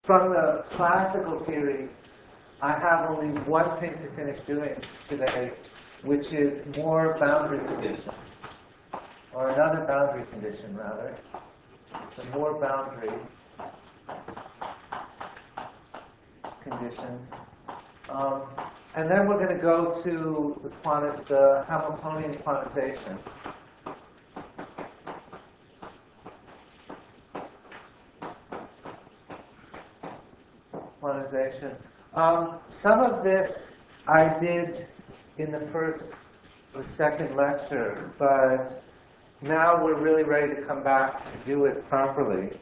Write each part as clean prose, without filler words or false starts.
From the classical theory, I have only one thing to finish doing today, which is more boundary conditions, or another boundary condition, rather. So more boundary conditions. And then we're going to go to the Hamiltonian quantization. Some of this I did in the first or second lecture, but now we're really ready to come back to do it properly.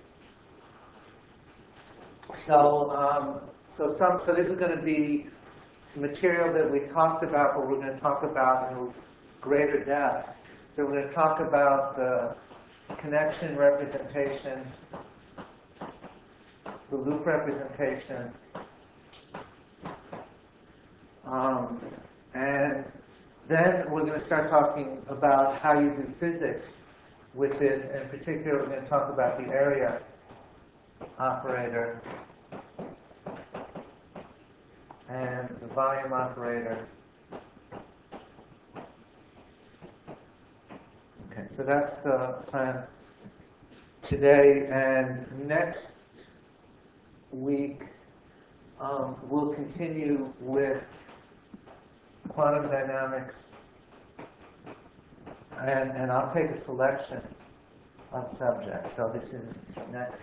So this is going to be material that we talked about, but we're going to talk about in greater depth. So we're going to talk about the connection representation, the loop representation, and then we're going to start talking about how you do physics with this. In particular, we're going to talk about the area operator and the volume operator. Okay, so that's the plan today, and next week we'll continue with quantum dynamics, and I'll take a selection of subjects. So this is next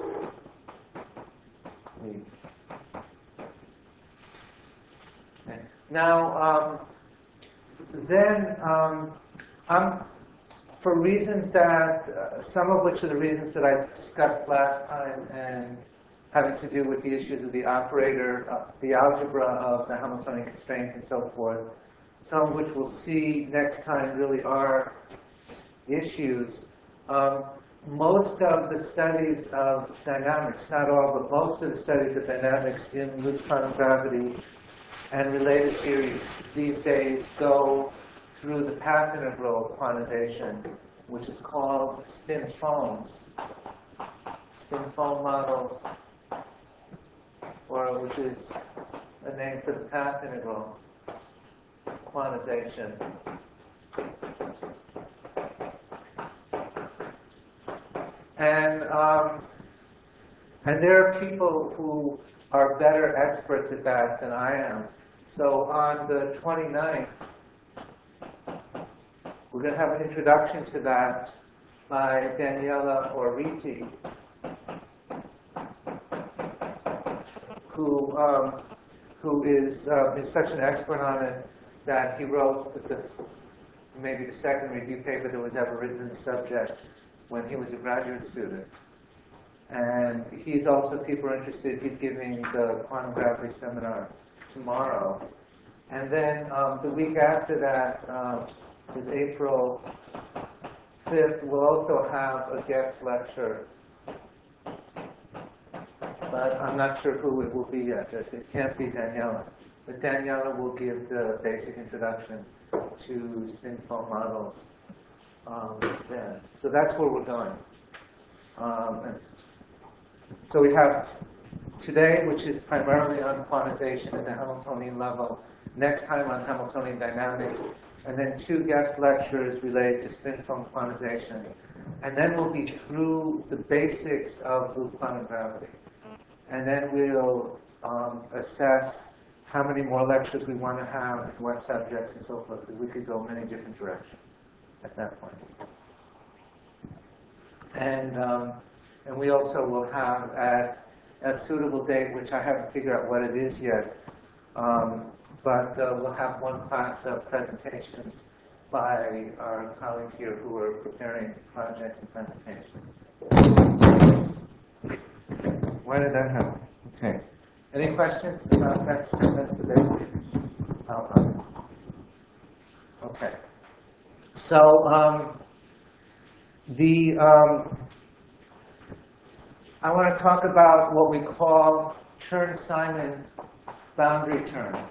week. Okay. Now, for reasons that, some of which are the reasons that I discussed last time, and having to do with the issues of the operator, the algebra of the Hamiltonian constraint, and so forth, some of which we'll see next time really are issues. Most of the studies of dynamics, not all, but most of the studies of dynamics in loop quantum gravity and related theories these days go through the path integral quantization, which is called spin foams, spin foam models, or which is a name for the path integral quantization. And there are people who are better experts at that than I am. So on the 29th, we're going to have an introduction to that by Daniela Oriti, who is such an expert on it that he wrote maybe the second review paper that was ever written in the subject when he was a graduate student. And he's also, people are interested, he's giving the quantum gravity seminar tomorrow. And then the week after that is April 5th. We'll also have a guest lecture, but I'm not sure who it will be yet. It can't be Daniela. But Daniela will give the basic introduction to spin foam models then. So that's where we're going. So we have today, which is primarily on quantization at the Hamiltonian level, next time on Hamiltonian dynamics, and then 2 guest lectures related to spin foam quantization. And then we'll be through the basics of loop quantum gravity. And then we'll assess how many more lectures we want to have, what subjects, and so forth, because we could go many different directions at that point. And we also will have at a suitable date, which I haven't figured out what it is yet, but we'll have one class of presentations by our colleagues here who are preparing projects and presentations. Why did that happen? Okay. Any questions about that? That's the basic outline. Okay. So I want to talk about what we call Chern-Simon boundary terms.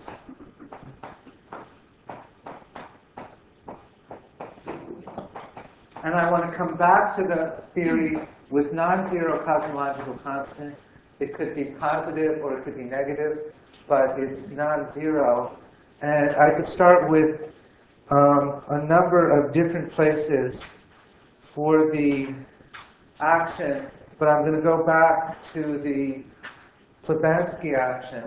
And I want to come back to the theory with non-zero cosmological constant It could be positive or it could be negative, but it's non-zero. And I could start with a number of different places for the action, but I'm going to go back to the Plebanski action.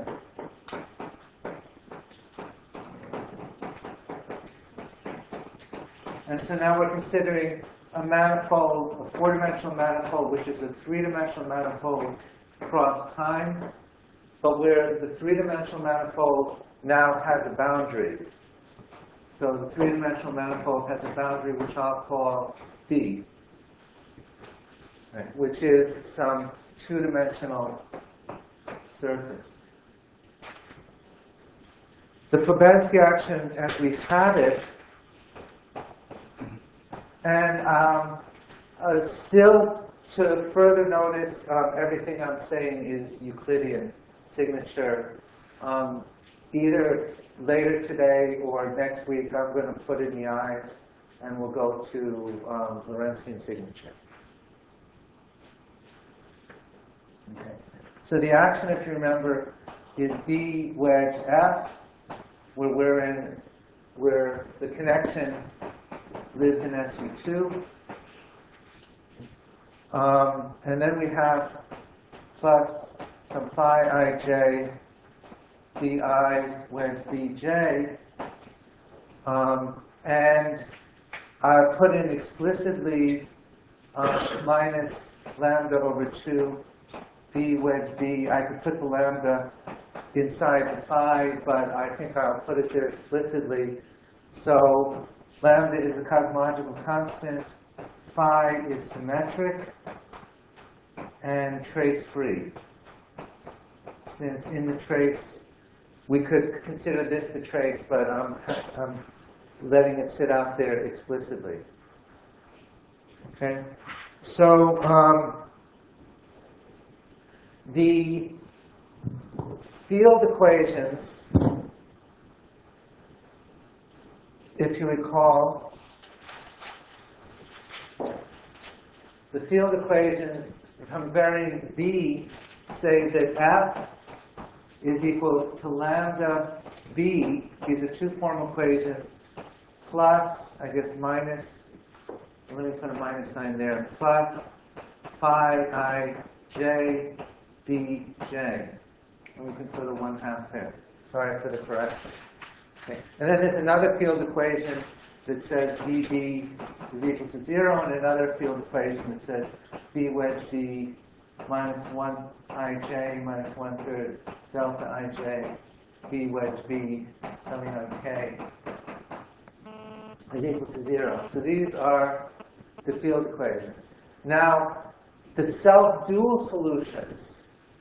And so now we're considering a manifold, a four-dimensional manifold, which is a three-dimensional manifold across time, but where the three-dimensional manifold now has a boundary. So the three-dimensional manifold has a boundary which I'll call B, right, which is some two-dimensional surface. The Plebanski action as we had it, and still to further notice, everything I'm saying is Euclidean signature. Either later today or next week, I'm going to put in the eyes, and we'll go to Lorentzian signature. Okay. So the action, if you remember, is B wedge F, where the connection lives in SU2. And then we have plus some phi ij bi wedge bj. And I put in explicitly minus lambda over 2 b wedge b. I could put the lambda inside the phi, but I think I'll put it there explicitly. So lambda is a cosmological constant, phi is symmetric, and trace-free. Since in the trace, we could consider this the trace, but I'm letting it sit out there explicitly. Okay? So the field equations, if you recall, the field equations from varying B say that F is equal to lambda B. These are two formal equations, plus, I guess, minus, let me put a minus sign there, plus phi I j b j. And we can put a 1/2 there. Sorry for the correction. Okay. And then there's another field equation that says dB is equal to 0, and another field equation that says B wedge D minus 1 ij minus 1/3 delta ij B wedge B summing on k is equal to 0. So these are the field equations. Now, the self-dual solutions,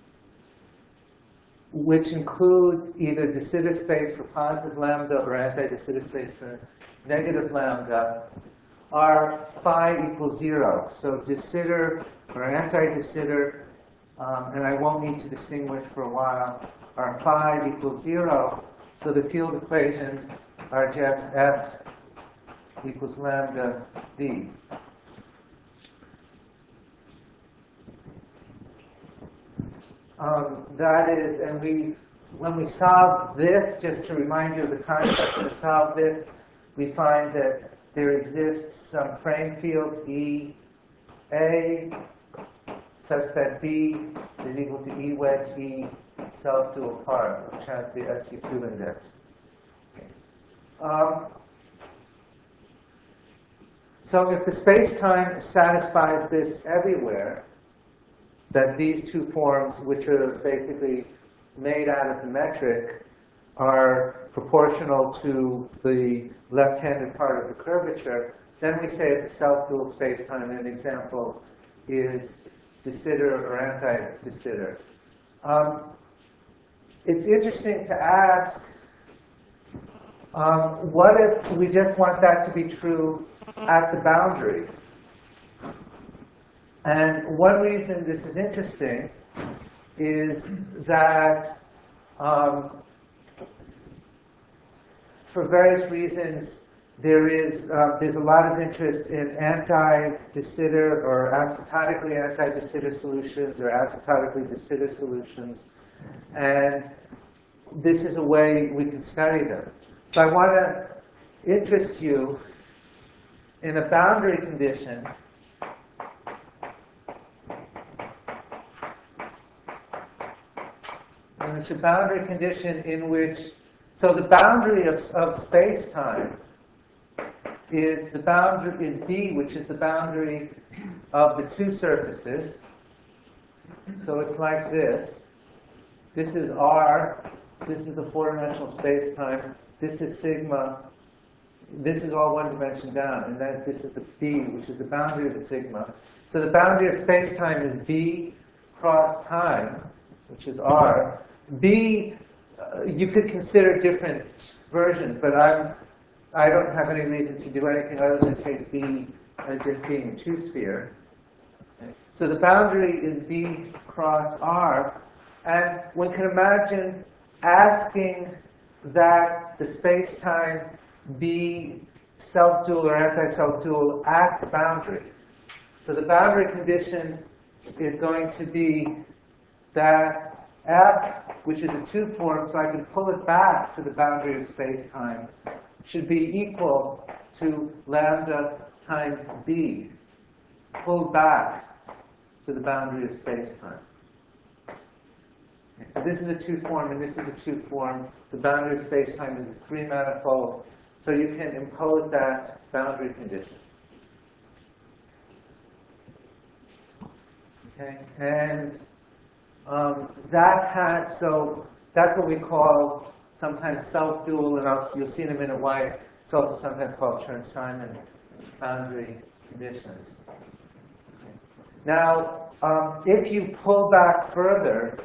which include either de Sitter space for positive lambda or anti-de Sitter space for negative lambda, are phi equals 0. So de Sitter or anti-de Sitter, and I won't need to distinguish for a while, are phi equals 0. So the field equations are just F equals lambda D. That is, and when we solve this, just to remind you of the concept, to solve this, we find that there exists some frame fields E A such that B is equal to E wedge E self-dual part, which has the SU2 index. Okay. So if the space-time satisfies this everywhere, that these two forms, which are basically made out of the metric, are proportional to the left-handed part of the curvature, then we say it's a self-dual space-time. An example is de Sitter or anti-de Sitter. It's interesting to ask, what if we just want that to be true at the boundary? And one reason this is interesting is that for various reasons, there's a lot of interest in anti-de Sitter or asymptotically anti-de Sitter solutions or asymptotically de Sitter solutions. And this is a way we can study them. So I want to interest you in a boundary condition it's a boundary condition in which, so the boundary of space-time is B, which is the boundary of the two surfaces. So it's like this. This is R. This is the four-dimensional space-time. This is sigma. This is all one dimension down. And then this is the B, which is the boundary of the sigma. So the boundary of space-time is B cross time, which is R. B, you could consider different versions, but I don't have any reason to do anything other than take B as just being a two-sphere. So the boundary is B cross R, and one can imagine asking that the space-time be self-dual or anti-self-dual at the boundary. So the boundary condition is going to be that F, which is a two-form, so I can pull it back to the boundary of space-time, should be equal to lambda times B, pulled back to the boundary of space-time. Okay, so this is a two-form, and this is a two-form. The boundary of space-time is a three-manifold, so you can impose that boundary condition. Okay, and so that's what we call sometimes self-dual, and you'll see in a minute why it's also sometimes called Chern-Simon boundary conditions. Okay. Now, if you pull back further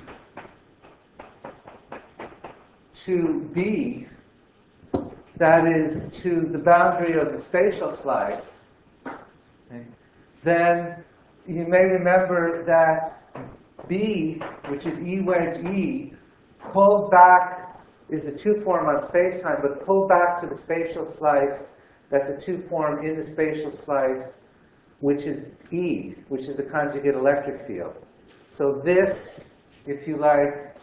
to B, that is to the boundary of the spatial slice, okay, then you may remember that B, which is E wedge E, pulled back is a two-form on space-time, but pulled back to the spatial slice, that's a two-form in the spatial slice, which is E, which is the conjugate electric field. So this, if you like,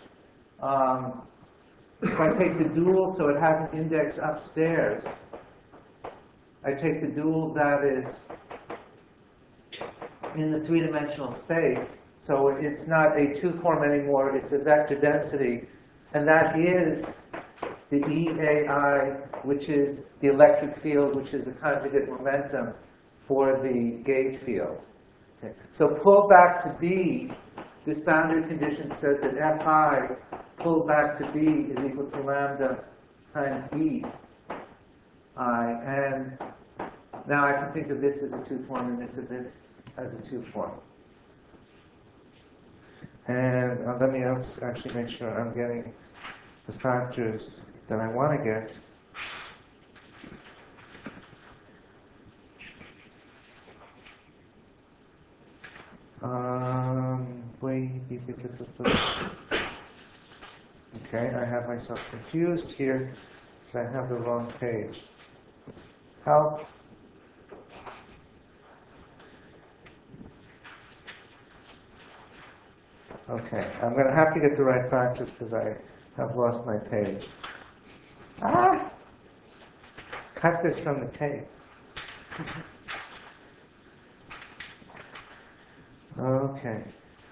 if I take the dual, so it has an index upstairs, I take the dual that is in the three-dimensional space, so it's not a two-form anymore, it's a vector density, and that is the EAI, which is the electric field, which is the conjugate momentum for the gauge field. Okay. So pull back to B, this boundary condition says that Fi pulled back to B is equal to lambda times E I, and now I can think of this as a two-form and this as a two-form. And let me actually make sure I'm getting the factors that I want to get. Okay, I have myself confused here because I have the wrong page. Help. Okay, I'm going to have to get the right factors because I have lost my page. Cut this from the tape. Okay.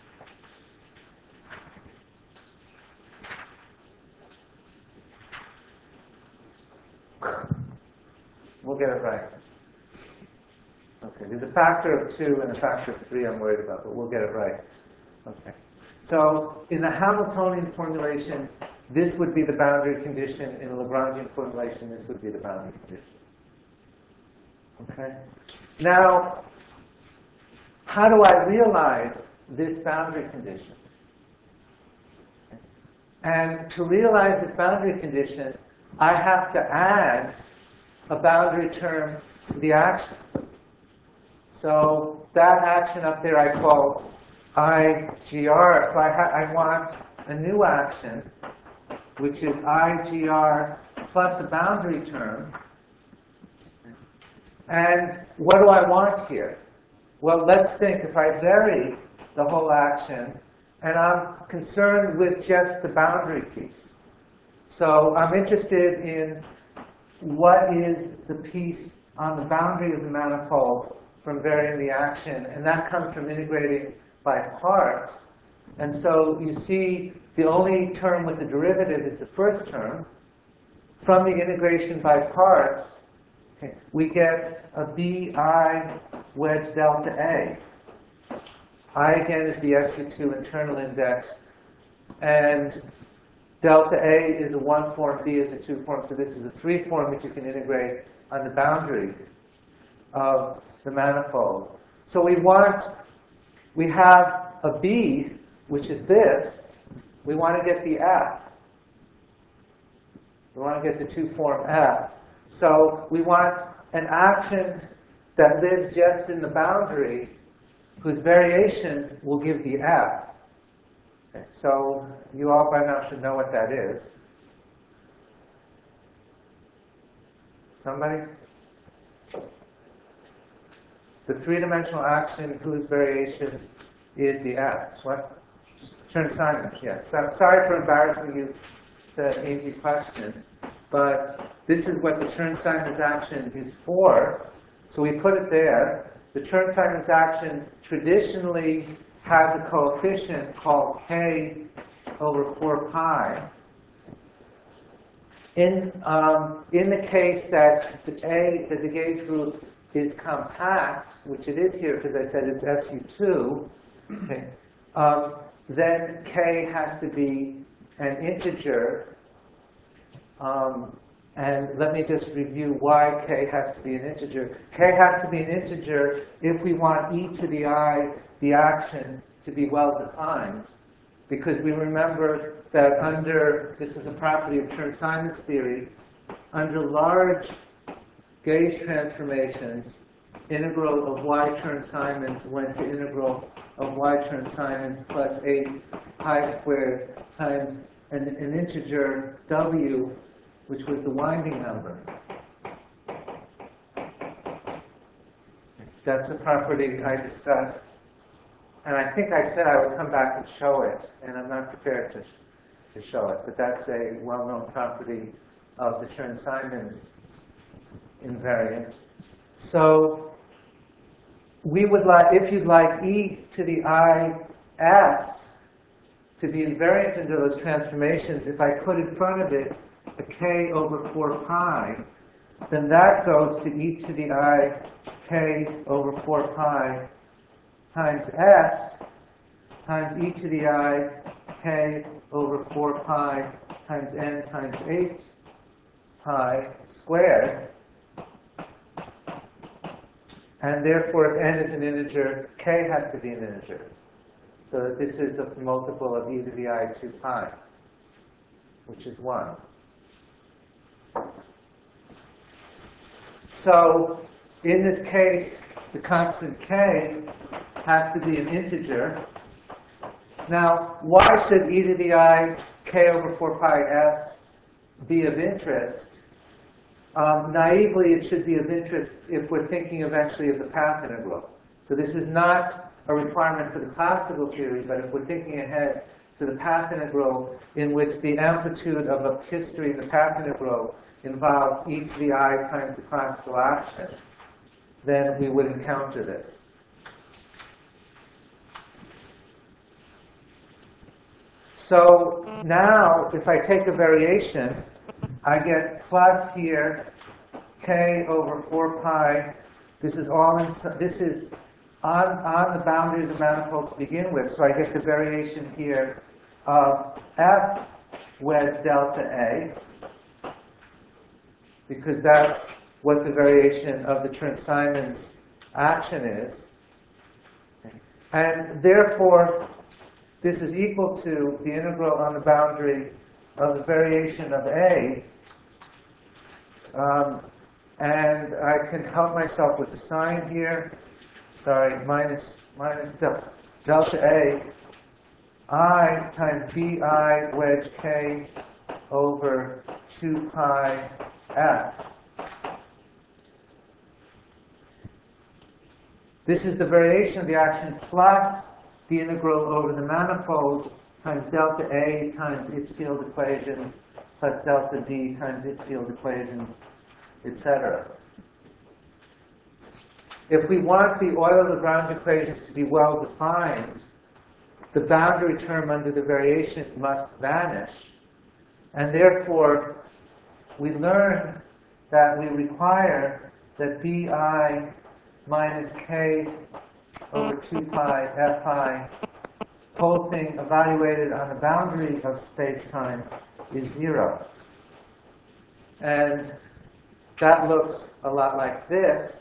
We'll get it right. Okay, there's a factor of 2 and a factor of 3 I'm worried about, but we'll get it right. Okay. So in the Hamiltonian formulation, this would be the boundary condition. In the Lagrangian formulation, this would be the boundary condition. Okay? Now, how do I realize this boundary condition? And to realize this boundary condition, I have to add a boundary term to the action. So that action up there I call IGR. So I want a new action, which is IGR plus a boundary term. And what do I want here? Well, let's think if I vary the whole action, and I'm concerned with just the boundary piece. So I'm interested in what is the piece on the boundary of the manifold from varying the action, and that comes from integrating by parts. And so you see the only term with the derivative is the first term. From the integration by parts, okay, we get a bi wedge delta A. I, again, is the SU2 internal index. And delta A is a 1 form, B is a 2 form. So this is a 3 form that you can integrate on the boundary of the manifold. So we have a B, which is this. We want to get the F. We want to get the 2 form F. So we want an action that lives just in the boundary whose variation will give the F. Okay, so you all by now should know what that is. Somebody? The three-dimensional action whose variation is the F. What? Chern-Simons, yes. So I'm sorry for embarrassing you with an easy question, but this is what the Chern-Simons action is for. So we put it there. The Chern-Simons action traditionally has a coefficient called k over 4 pi. In the case that the gauge group is compact, which it is here because I said it's SU2, okay, then k has to be an integer. And let me just review why k has to be an integer. K has to be an integer if we want e to the I, the action, to be well defined. Because we remember that this is a property of Chern-Simons theory, under large gauge transformations, integral of y Chern-Simons went to integral of y Chern-Simons plus 8 pi squared times an integer w, which was the winding number. That's a property I discussed. And I think I said I would come back and show it, and I'm not prepared to show it. But that's a well-known property of the Chern-Simons invariant. So we would like, if you'd like e to the is to be invariant into those transformations, if I put in front of it a k over 4 pi, then that goes to e to the I k over 4 pi times s times e to the I k over 4 pi times n times 8 pi squared. And therefore, if n is an integer, k has to be an integer. So that this is a multiple of e to the I 2 pi, which is 1. So in this case, the constant k has to be an integer. Now, why should e to the I k over 4 pi s be of interest? Naively, it should be of interest if we're thinking eventually of the path integral. So this is not a requirement for the classical theory, but if we're thinking ahead to the path integral in which the amplitude of a history in the path integral involves e to the I times the classical action, then we would encounter this. So now, if I take a variation, I get plus here k over 4 pi. This is all this is on the boundary of the manifold to begin with. So I get the variation here of f wedge delta A, because that's what the variation of the Chern-Simons action is. And therefore, this is equal to the integral on the boundary of the variation of A. And I can help myself with the sign here. Sorry, minus delta A. I times bi wedge k over 2 pi f. This is the variation of the action plus the integral over the manifold times delta A times its field equations plus delta B times its field equations, etc. If we want the Euler-Lagrange equations to be well defined, the boundary term under the variation must vanish. And therefore, we learn that we require that Bi minus K over 2 pi Fi, whole thing evaluated on the boundary of space-time, is 0. And that looks a lot like this.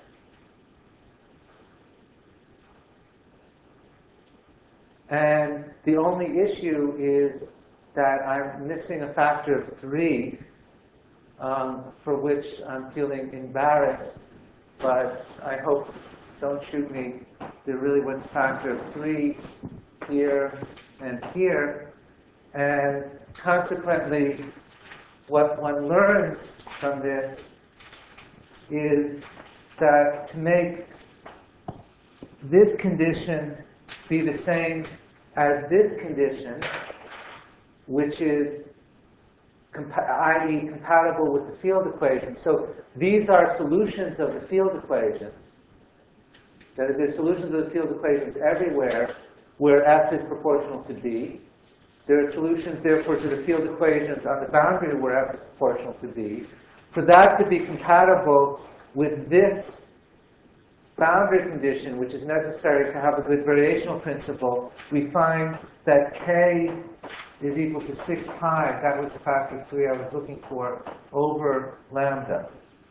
And the only issue is that I'm missing a factor of 3, for which I'm feeling embarrassed. But I hope, don't shoot me, there really was a factor of 3 here and here. And consequently, what one learns from this is that to make this condition be the same as this condition, which is i.e. compatible with the field equation. So these are solutions of the field equations. That is, there are solutions of the field equations everywhere where F is proportional to B. There are solutions, therefore, to the field equations on the boundary where F is proportional to B. For that to be compatible with this boundary condition, which is necessary to have a good variational principle, we find that K is equal to 6 pi, that was the factor of 3 I was looking for, over lambda.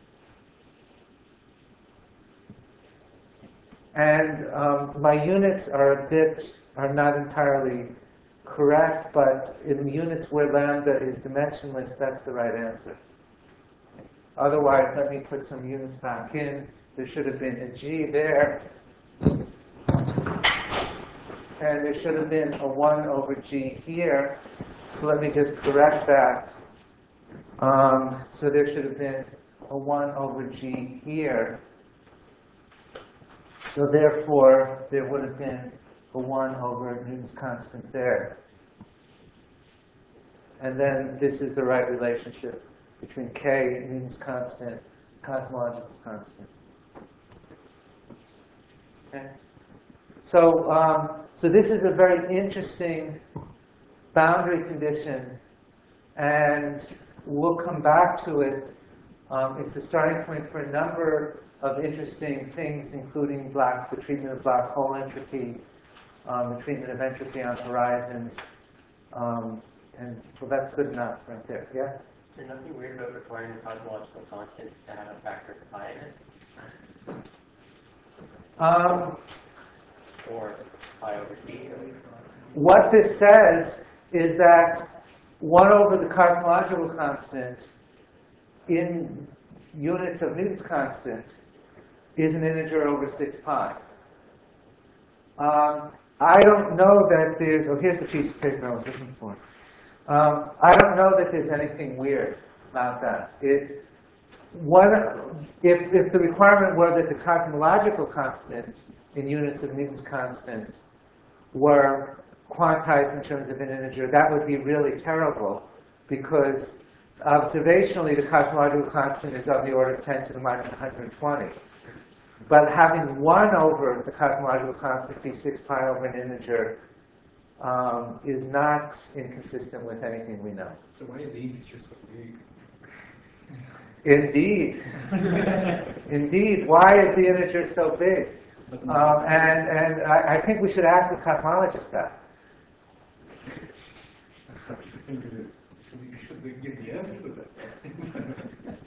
And my units are not entirely correct, but in units where lambda is dimensionless, that's the right answer. Otherwise, let me put some units back in. There should have been a G there. And there should have been a 1 over G here. So let me just correct that. So there should have been a 1 over G here. So therefore, there would have been a 1 over Newton's constant there. And then this is the right relationship between K, Newton's constant, cosmological constant. Okay. So this is a very interesting boundary condition, and we'll come back to it. It's the starting point for a number of interesting things, including the treatment of black hole entropy, the treatment of entropy on horizons, and well, that's good enough right there. Yes? Is there nothing weird about requiring a cosmological constant to have a factor of pi in it? Or pi over t? What this says is that 1 over the cosmological constant in units of Newton's constant is an integer over 6 pi. I don't know that there's, oh, here's the piece of paper I was looking for. I don't know that there's anything weird about that. If the requirement were that the cosmological constant in units of Newton's constant were quantized in terms of an integer, that would be really terrible, because observationally the cosmological constant is of the order of 10 to the minus 120. But having 1 over the cosmological constant be 6 pi over an integer is not inconsistent with anything we know. So why is the integer so big? Indeed. Indeed. Why is the integer so big? And I think we should ask the cosmologist that. I think you should give the answer to that.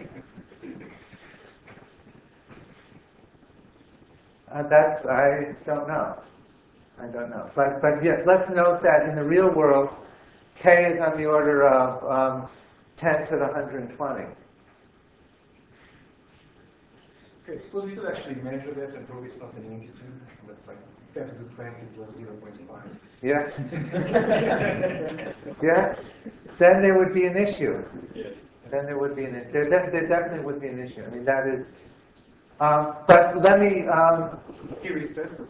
I don't know. I don't know. But yes, let's note that in the real world, K is on the order of 10 to the 120. Okay, suppose you could actually measure that and prove it's not an integer, but like 10 to the 20 plus 0.5. Yes. Yes. Then there would be an issue. Yes. Then there would be there definitely would be an issue. I mean, that is But let me, Theory is testable.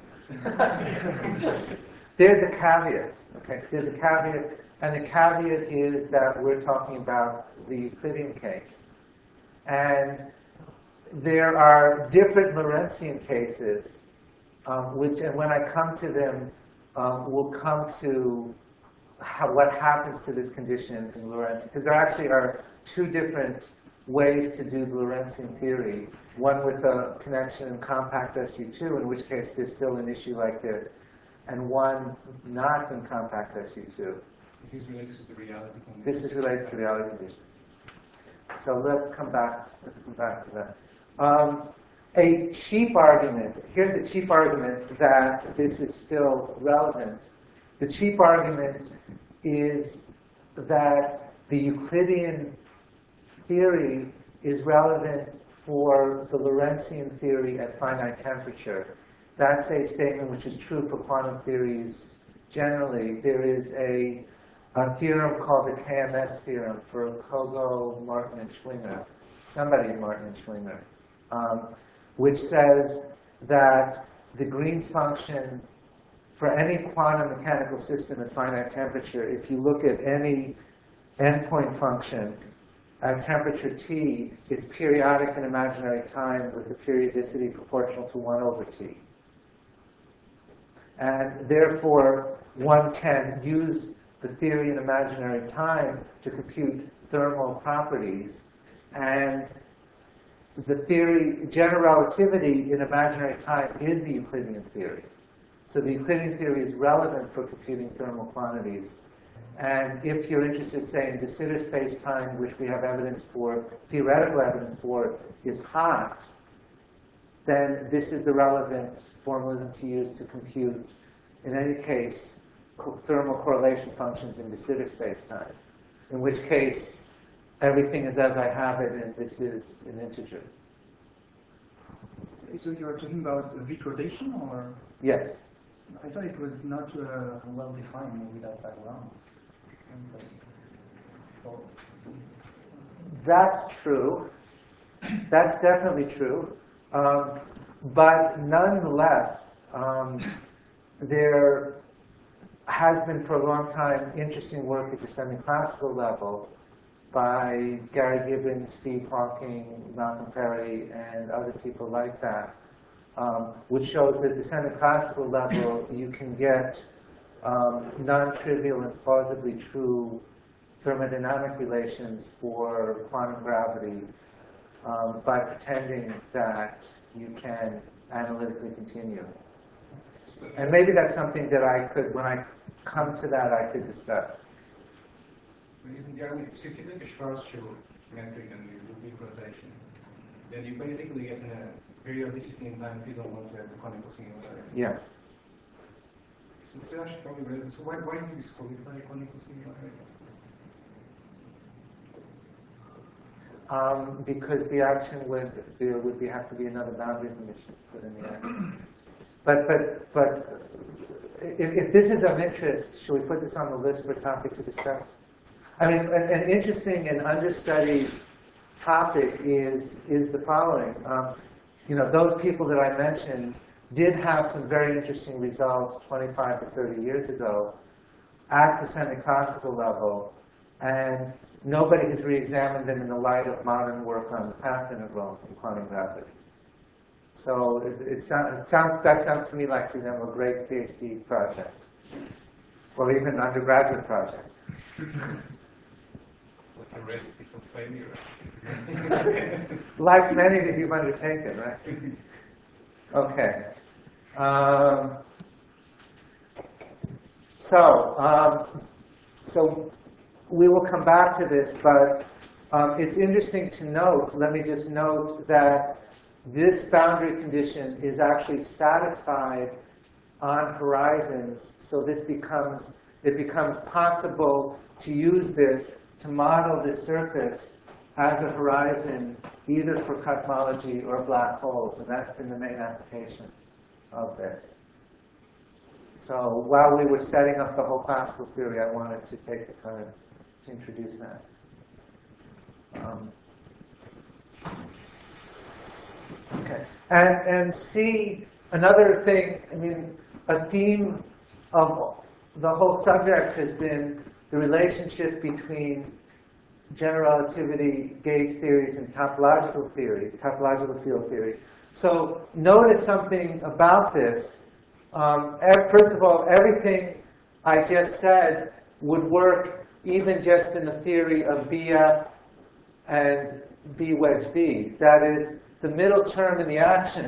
there's a caveat, okay? There's a caveat, and the caveat is that we're talking about the Euclidean case. And there are different Lorentzian cases, which, and when I come to them, we'll come to what happens to this condition in Lorentz, because there actually are two different ways to do the Lorentzian theory. One with a connection in compact SU2, in which case there's still an issue like this, and one not in compact SU2. This is related to the reality condition. This is related to reality conditions. So let's come back to that. A cheap argument, here's a cheap argument that this is still relevant. The cheap argument is that the Euclidean theory is relevant for the Lorentzian theory at finite temperature. That's a statement which is true for quantum theories generally. There is a theorem called the KMS theorem for Kogo, Martin, and Schwinger. Somebody, Martin and Schwinger. Which says that the Green's function for any quantum mechanical system at finite temperature, if you look at any endpoint function at temperature T, it's periodic in imaginary time with a periodicity proportional to 1 over T. And therefore, one can use the theory in imaginary time to compute thermal properties. And the theory, general relativity in imaginary time is the Euclidean theory. So the Euclidean theory is relevant for computing thermal quantities. And if you're interested, say, in de Sitter space-time, which we have evidence for, theoretical evidence for, is hot, then this is the relevant formalism to use to compute, in any case, thermal correlation functions in de Sitter space-time. In which case, everything is as I have it, and this is an integer. So you're talking about weak rotation, or? Yes. I thought it was not well defined without background. That's true. That's definitely true. But nonetheless, there has been for a long time interesting work at the semi-classical level by Gary Gibbons, Steve Hawking, Malcolm Perry, and other people like that, which shows that at the semi-classical level you can get non-trivial and plausibly true thermodynamic relations for quantum gravity by pretending that you can analytically continue. And maybe that's something that I could, when I come to that, I could discuss. So if you take a Schwarzschild metric and you do weak rotation, then you basically get a periodicity in time if you don't want to have the conical singularity. Yes. So it's actually probably relevant. So why do you disqualify conical singularity? Because the action would have to be another boundary condition put in the action. But if this is of interest, should we put this on the list for topic to discuss? I mean, an interesting and understudied topic is the following. You know, those people that I mentioned did have some very interesting results 25 to 30 years ago at the semi-classical level, and nobody has re-examined them in the light of modern work on the path integral in quantum gravity. So that sounds to me like, for example, a great PhD project, or even an undergraduate project. With a recipe for failure. Like many that you've undertaken, right? Okay. So we will come back to this, but it's interesting to note, let me just note that this boundary condition is actually satisfied on horizons, so it becomes possible to use this to model this surface as a horizon, either for cosmology or black holes, and that's been the main application of this. So while we were setting up the whole classical theory, I wanted to take the time to introduce that. Okay. And C, another thing, I mean, a theme of the whole subject has been the relationship between general relativity, gauge theories, and topological theory, topological field theory. So notice something about this. First of all, everything I just said would work even just in the theory of BF and B wedge B. That is, the middle term in the action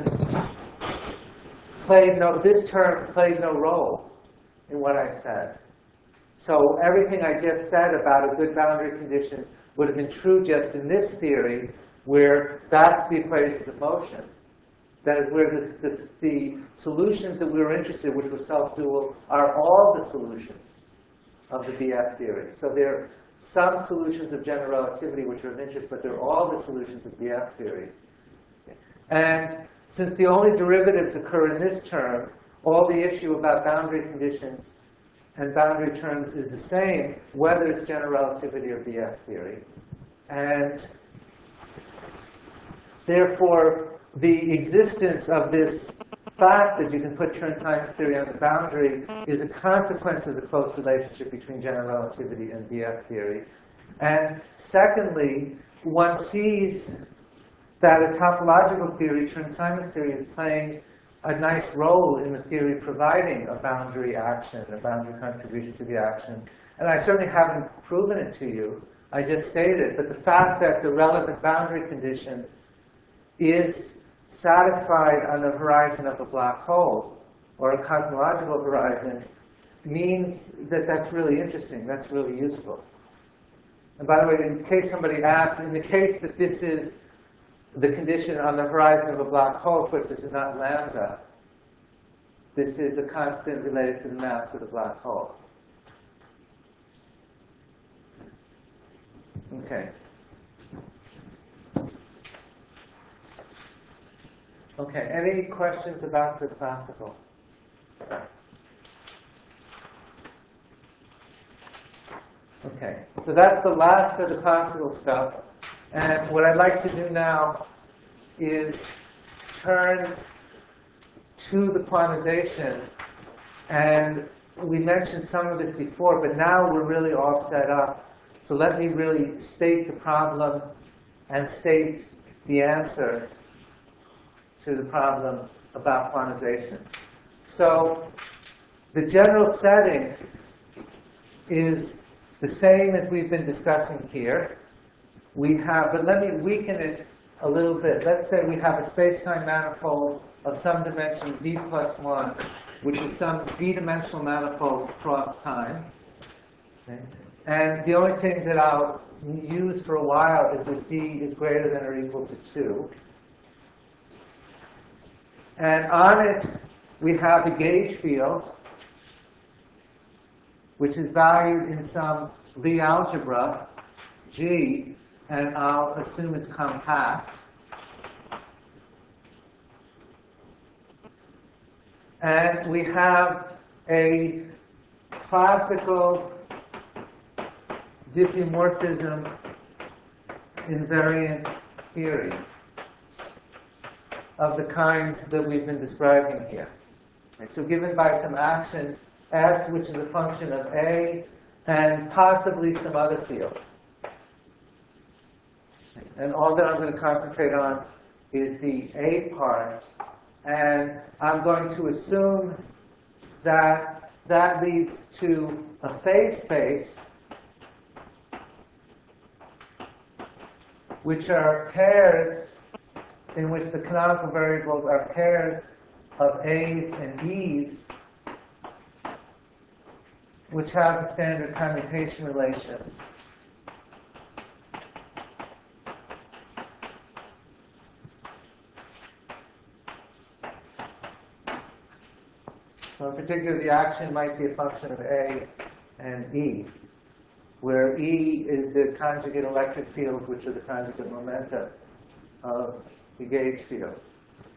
this term played no role in what I said. So everything I just said about a good boundary condition would have been true just in this theory, where that's the equations of motion. That is where the solutions that we were interested in, which were self-dual, are all the solutions of the BF theory. So there are some solutions of general relativity which are of interest, but they're all the solutions of BF theory. And since the only derivatives occur in this term, all the issue about boundary conditions and boundary terms is the same, whether it's general relativity or BF theory. And therefore, the existence of this fact that you can put Chern-Simons theory on the boundary is a consequence of the close relationship between general relativity and BF theory. And secondly, one sees that a topological theory, Chern-Simons theory, is playing a nice role in the theory providing a boundary action, a boundary contribution to the action. And I certainly haven't proven it to you. I just stated it. But the fact that the relevant boundary condition is satisfied on the horizon of a black hole, or a cosmological horizon, means that that's really interesting. That's really useful. And by the way, in case somebody asks, in the case that this is the condition on the horizon of a black hole, of course, this is not lambda. This is a constant related to the mass of the black hole. Okay. Okay, any questions about the classical? Okay, so that's the last of the classical stuff. And what I'd like to do now is turn to the quantization. And we mentioned some of this before, but now we're really all set up. So let me really state the problem and state the answer to the problem about quantization. So the general setting is the same as we've been discussing here. We have, but let me weaken it a little bit. Let's say we have a space-time manifold of some dimension v plus 1, which is some d-dimensional manifold across time. Okay. And the only thing that I'll use for a while is that d is greater than or equal to 2. And on it, we have a gauge field, which is valued in some Lie algebra, G, and I'll assume it's compact. And we have a classical diffeomorphism invariant theory of the kinds that we've been describing here. So given by some action S, which is a function of A, and possibly some other fields. And all that I'm going to concentrate on is the A part. And I'm going to assume that that leads to a phase space, which are pairs in which the canonical variables are pairs of A's and E's, which have the standard commutation relations. So in particular, the action might be a function of A and E, where E is the conjugate electric fields, which are the conjugate momenta of the gauge fields.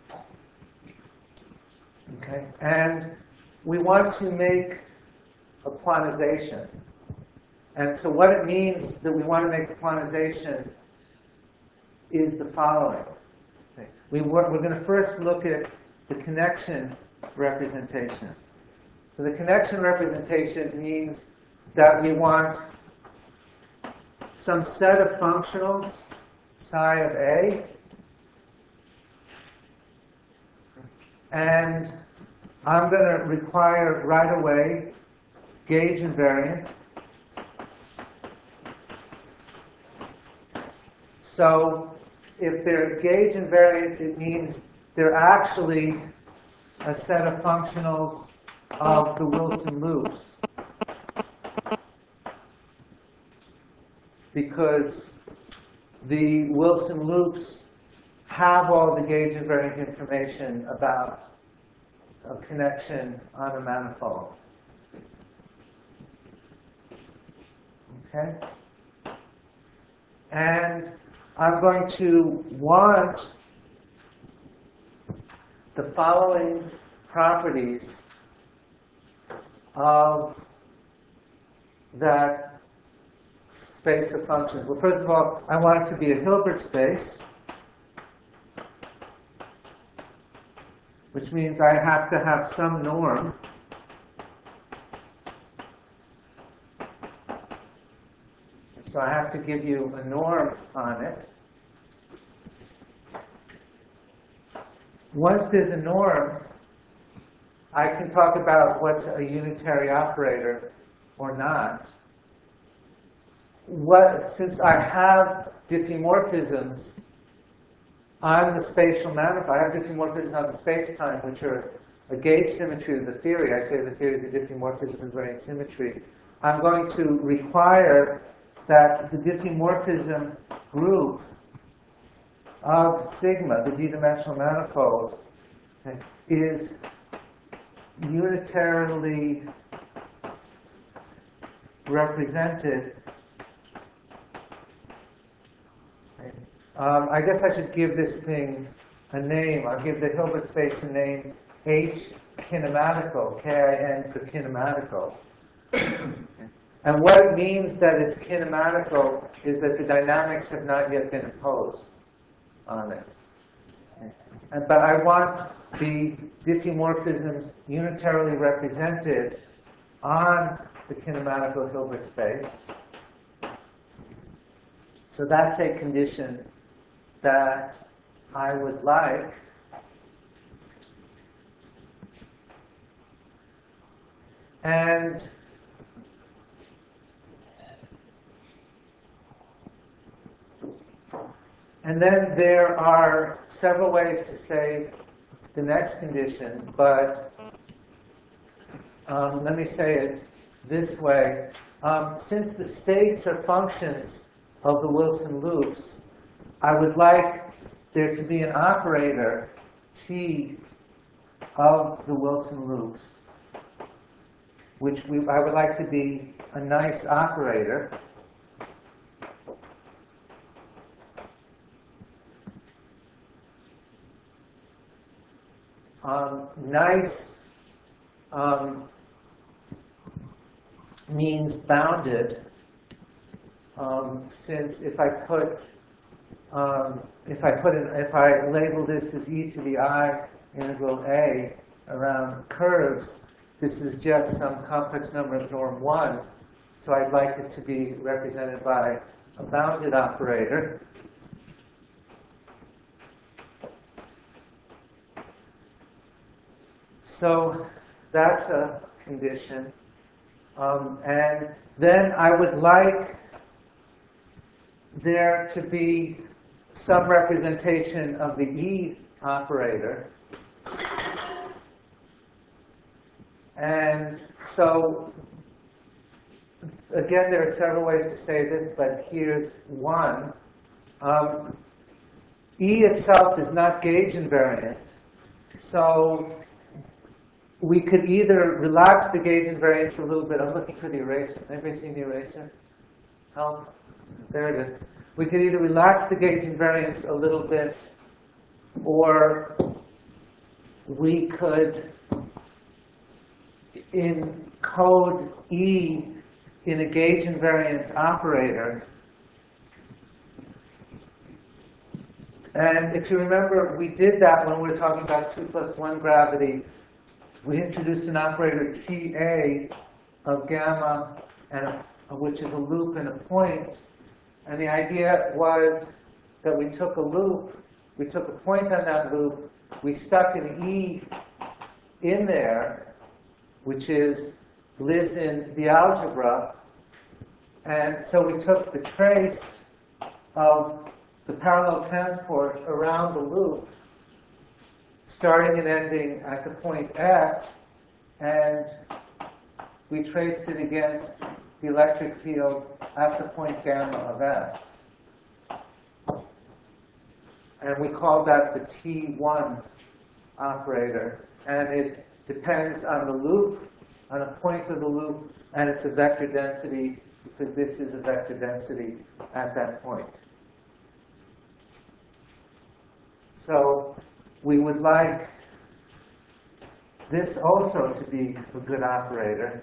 Okay, and we want to make a quantization. And so what it means that we want to make a quantization is the following. Okay. we're going to first look at the connection representation. So the connection representation means that we want some set of functionals, psi of A, and I'm going to require right away gauge invariant. So if they're gauge invariant, it means they're actually a set of functionals of the Wilson loops. Because the Wilson loops have all the gauge invariant information about a connection on a manifold. Okay? And I'm going to want the following properties of that space of functions. Well, first of all, I want it to be a Hilbert space, which means I have to have some norm. So I have to give you a norm on it. Once there's a norm, I can talk about what's a unitary operator or not. Since I have diffeomorphisms on the spatial manifold, I have diffeomorphisms on the space-time, which are a gauge symmetry of the theory. I say the theory is a diffeomorphism invariant symmetry. I'm going to require that the diffeomorphism group of sigma, the d-dimensional manifold, okay, is unitarily represented. Okay. I guess I should give this thing a name. I'll give the Hilbert space a name H kinematical, K-I-N for kinematical. And what it means that it's kinematical is that the dynamics have not yet been imposed on it. But I want the diffeomorphisms unitarily represented on the kinematical Hilbert space. So that's a condition that I would like. And then there are several ways to say the next condition, but let me say it this way. Since the states are functions of the Wilson loops, I would like there to be an operator, T, of the Wilson loops, which I would like to be a nice operator. Nice means bounded, since if I label this as e to the I integral a around curves, this is just some complex number of norm 1. So I'd like it to be represented by a bounded operator. So that's a condition. And then I would like there to be some representation of the E operator. And so, again, there are several ways to say this, but here's one. E itself is not gauge invariant. So we could either relax the gauge invariance a little bit. I'm looking for the eraser. Anybody seen the eraser? Oh, there it is. We could either relax the gauge invariance a little bit, or we could encode E in a gauge invariant operator And if you remember, we did that when we were talking about 2 plus 1 gravity. We introduced an operator TA of gamma, which is a loop and a point. And the idea was that we took a loop, we took a point on that loop, we stuck an E in there, which lives in the algebra. And so we took the trace of the parallel transport around the loop, starting and ending at the point S, and we traced it against the electric field at the point gamma of S. And we called that the T1 operator. And it depends on the loop, on a point of the loop, and it's a vector density, because this is a vector density at that point. So we would like this also to be a good operator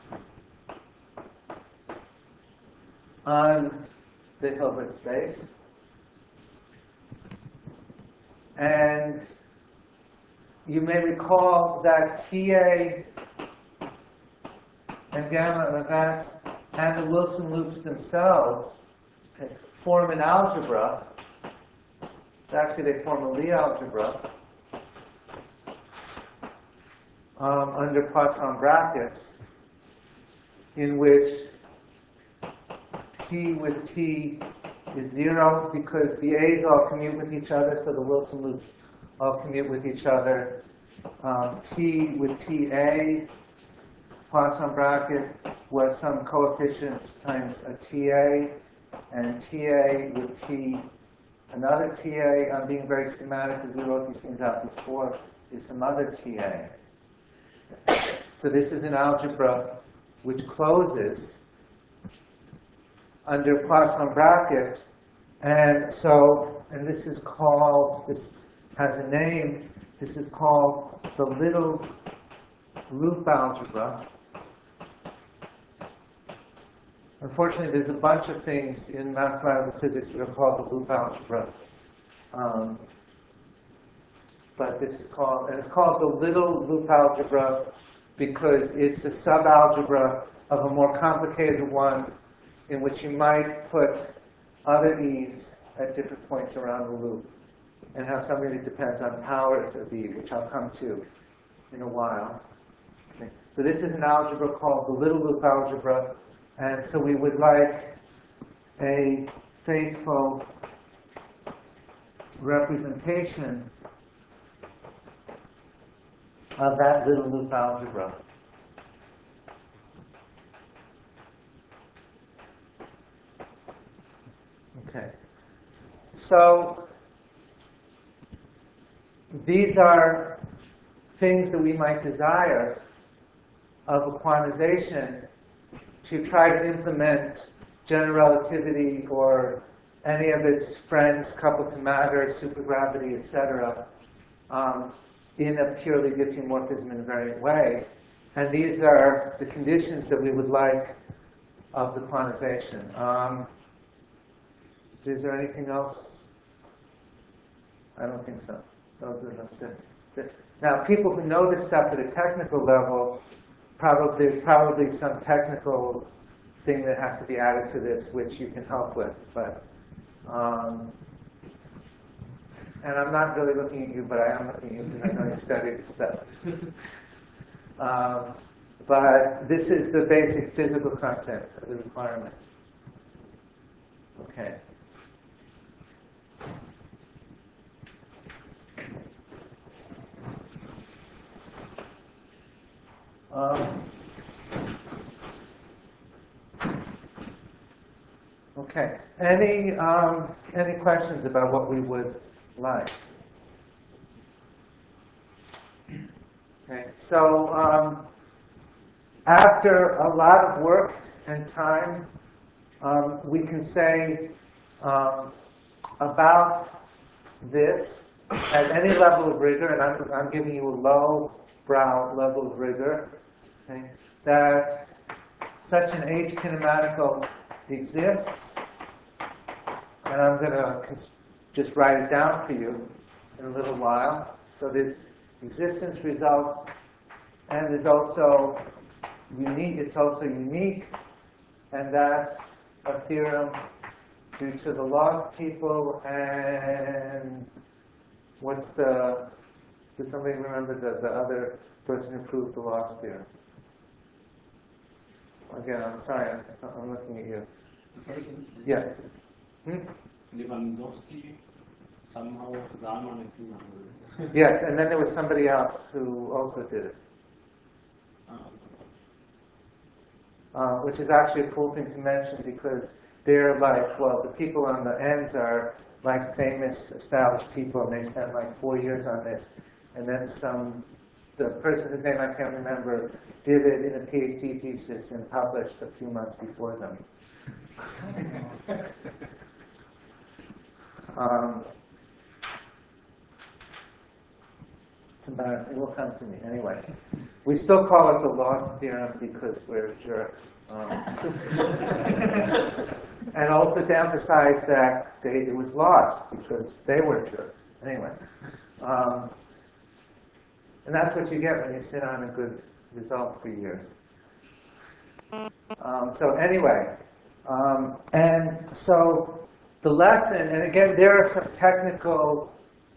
on the Hilbert space. And you may recall that TA and gamma of S and the Wilson loops themselves form an algebra. Actually, they form a Lie algebra under Poisson brackets, in which T with T is 0 because the A's all commute with each other, so the Wilson loops all commute with each other. T with TA, Poisson bracket, was some coefficient times a TA, and TA with T, another TA. I'm being very schematic because we wrote these things out before, is some other TA. So this is an algebra which closes under Poisson bracket, and this is called, this has a name, this is called the little loop algebra. Unfortunately, there's a bunch of things in mathematical physics that are called the loop algebra. But this is called, and it's called the little loop algebra because it's a subalgebra of a more complicated one in which you might put other E's at different points around the loop and have something that depends on powers of E, which I'll come to in a while. Okay. So this is an algebra called the little loop algebra, and so we would like a faithful representation of that little loop algebra. Okay. So these are things that we might desire of a quantization to try to implement general relativity or any of its friends coupled to matter, supergravity, etc., in a purely diffeomorphism invariant way. And these are the conditions that we would like of the quantization. Is there anything else? I don't think so. Those are the now, people who know this stuff at a technical level, there's probably some technical thing that has to be added to this, which you can help with. But and I'm not really looking at you, but I am looking at you because I know you studied this stuff. But this is the basic physical content of the requirements. Okay. Okay. Any questions about what we would like? Okay. So after a lot of work and time, we can say about this at any level of rigor, and I'm giving you a low-brow level of rigor, okay, that such an H kinematical exists, and I'm going to just write it down for you in a little while. So there's existence results, and there's also unique. It's also unique, and that's a theorem due to the lost people. And what's the? Does somebody remember the other person who proved the lost theorem? Again, I'm sorry, I'm looking at you. The person, Yeah. Lewandowski, somehow Salman and Tima. Yes, and then there was somebody else who also did it. Which is actually a cool thing to mention because they're like, well, the people on the ends are like famous established people, and they spent like 4 years on this. And then the person whose name I can't remember did it in a PhD thesis and published a few months before them. It's embarrassing. It will come to me. Anyway, we still call it the lost theorem because we're jerks. And also to emphasize that it was lost because they were jerks. Anyway. And that's what you get when you sit on a good result for years. So anyway, and so the lesson, and again, there are some technical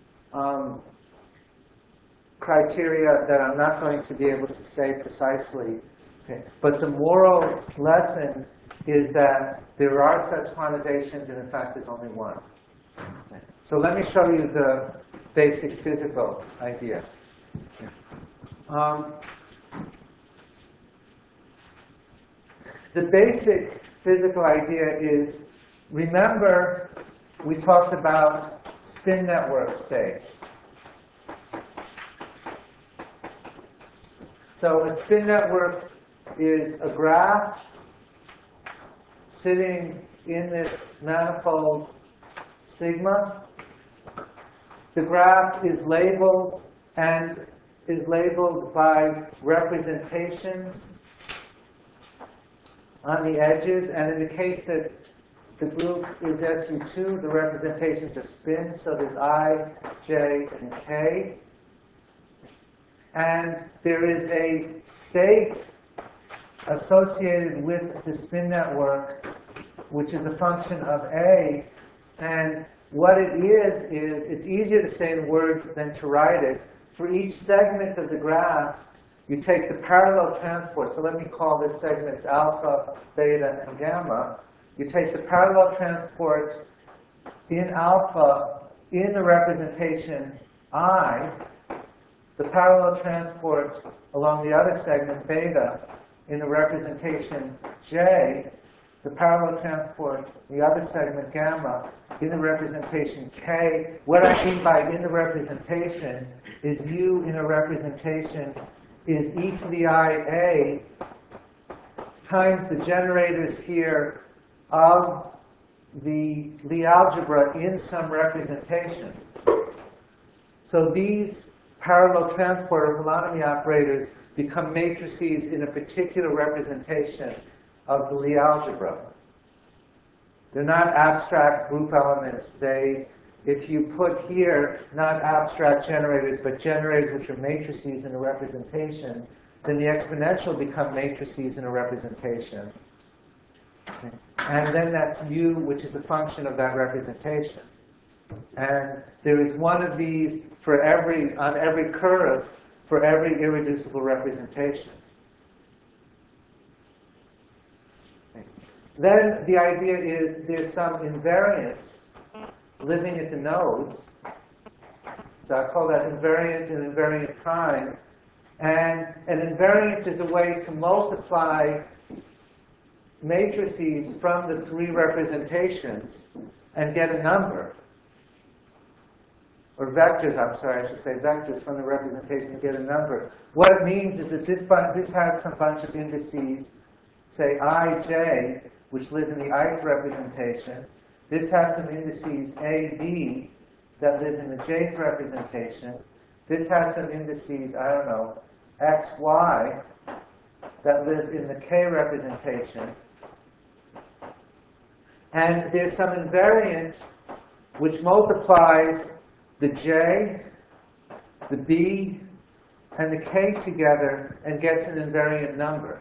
criteria that I'm not going to be able to say precisely, okay. But the moral lesson is that there are such quantizations, and in fact, there's only one. Okay. So let me show you the basic physical idea. The basic physical idea is, remember, we talked about spin network states. So a spin network is a graph sitting in this manifold sigma. The graph is labeled and is labeled by representations on the edges, and in the case that the group is SU2, the representations are spin, so there's I, J, and K. And there is a state associated with the spin network, which is a function of A, and what it is it's easier to say in words than to write it. For each segment of the graph, you take the parallel transport. So let me call this segments alpha, beta, and gamma. You take the parallel transport in alpha in the representation I, the parallel transport along the other segment beta in the representation J, the parallel transport, the other segment gamma, in the representation K. What I mean by in the representation is U in a representation is e to the I A times the generators here of the Lie algebra in some representation. So these parallel transport or holonomy operators become matrices in a particular representation of the Lie algebra. They're not abstract group elements. If you put here not abstract generators, but generators which are matrices in a representation, then the exponential become matrices in a representation. Okay. And then that's U, which is a function of that representation. And there is one of these on every curve for every irreducible representation. Okay. Then the idea is there's some invariance living at the nodes. So I call that invariant and invariant prime. And an invariant is a way to multiply matrices from the three representations and get a number. Or vectors, I'm sorry, I should say vectors from the representation and get a number. What it means is that this has some bunch of indices, say ij, which live in the ith representation. This has some indices a, b, that live in the jth representation. This has some indices, I don't know, x, y, that live in the k representation. And there's some invariant which multiplies the J, the B, and the K together and gets an invariant number.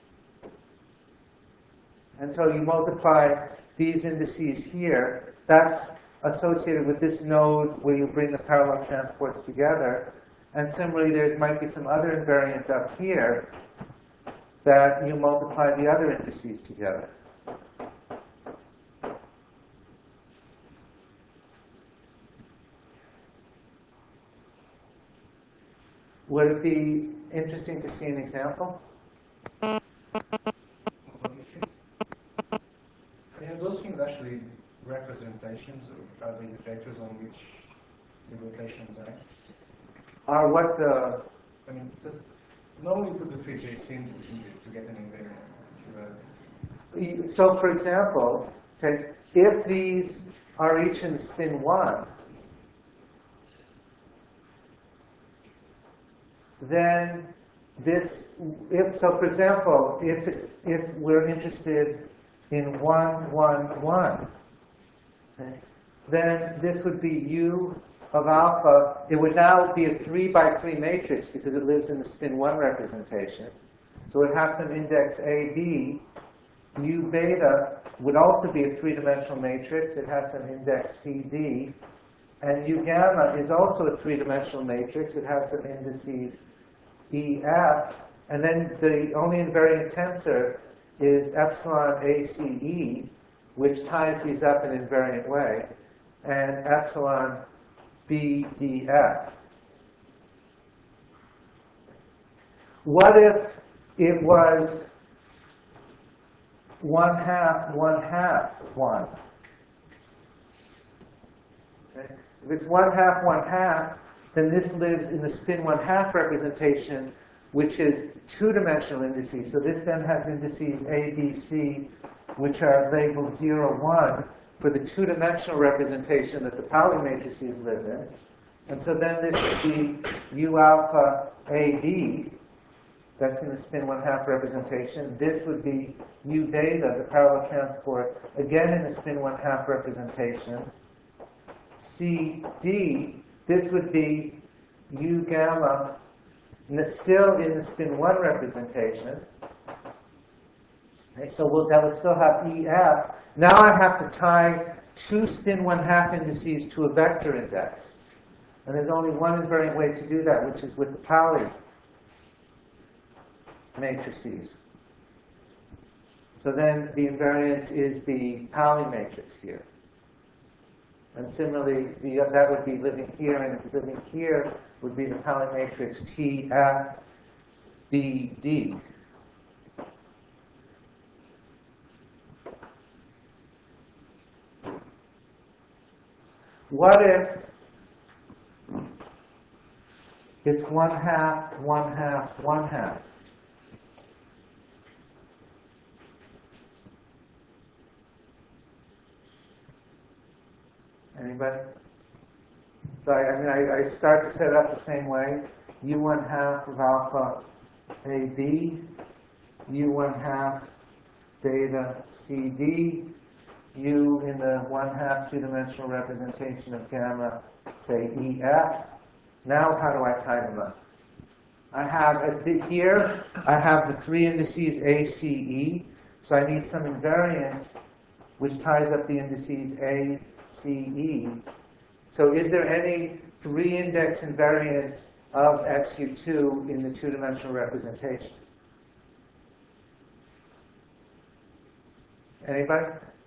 And so you multiply these indices here. That's associated with this node where you bring the parallel transports together. And similarly, there might be some other invariant up here that you multiply the other indices together. Would it be interesting to see an example? Yeah, those things actually representations or are the vectors on which the rotations are. Are what the... I mean, just normally put the 3J sim to get an invariant. So for example, okay, if these are each in spin 1, then this, so for example, if we're interested in 1, 1, 1, okay, then this would be U of alpha. It would now be a 3 by 3 matrix because it lives in the spin 1 representation. So it has some index A, B. U beta would also be a 3-dimensional matrix. It has some index C, D. And U gamma is also a 3-dimensional matrix. It has some indices E, F. And then the only invariant tensor is epsilon ACE, which ties these up in an invariant way, and epsilon BDF. What if it was 1/2, 1/2, 1? Okay. If it's 1/2, 1/2, then this lives in the spin 1/2 representation, which is 2-dimensional indices. So this then has indices A, B, C, which are labeled 0, 1 for the 2-dimensional representation that the Pauli matrices live in. And so then this would be U alpha AB, that's in the spin 1/2 representation. This would be U beta, the parallel transport, again in the spin 1/2 representation. CD, this would be U gamma, still in the spin 1 representation. Okay, so that would still have EF. Now I have to tie 2 spin 1/2 indices to a vector index. And there's only one invariant way to do that, which is with the Pauli matrices. So then the invariant is the Pauli matrix here. And similarly, that would be living here, and living here would be the Pauli matrix TFBD. What if it's 1/2, 1/2, 1/2? Anybody? So I start to set it up the same way. U1/2 of alpha AB, U1/2 beta CD, U in the 1/2 2-dimensional representation of gamma, say EF. Now how do I tie them up? I have here, I have the 3 indices ACE, so I need some invariant which ties up the indices A, C, E. So is there any 3-index invariant of SU2 in the 2-dimensional representation? Anybody?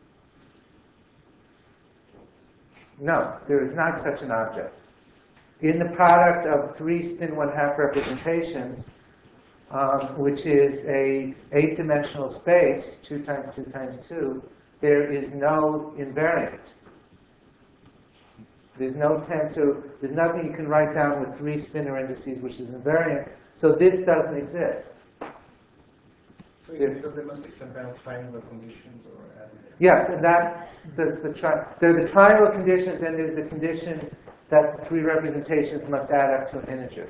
No, there is not such an object. In the product of 3 spin 1/2 representations, which is a 8-dimensional space, 2 times 2 times 2, there is no invariant. There's no tensor, there's nothing you can write down with 3 spinor indices, which is invariant. So this doesn't exist. So yeah, because there must be some kind of triangular conditions or yes, and that's there are the triangle conditions, and there's the condition that 3 representations must add up to an integer.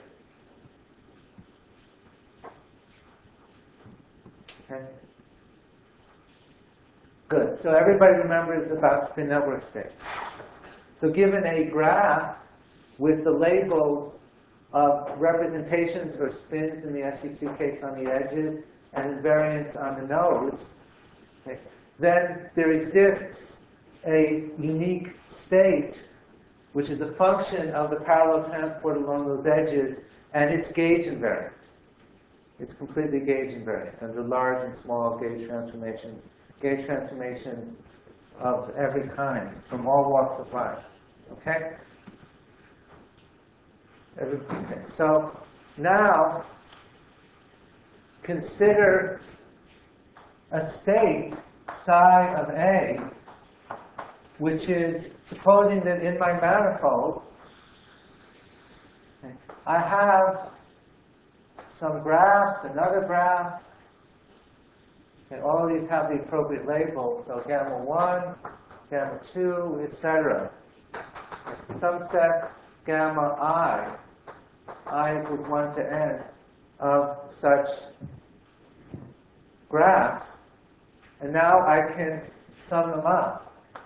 Okay. Good. So everybody remembers about spin network state. So given a graph with the labels of representations or spins in the SU2 case on the edges and invariants on the nodes, okay, then there exists a unique state which is a function of the parallel transport along those edges, and it's gauge invariant. It's completely gauge invariant under large and small gauge transformations of every kind from all walks of life. Okay? Okay. So now consider a state psi of A, which is supposing that in my manifold I have some graphs, another graph, and all of these have the appropriate labels. So gamma 1, gamma 2, etc. Some set gamma I equals 1 to n of such graphs. And now I can sum them up.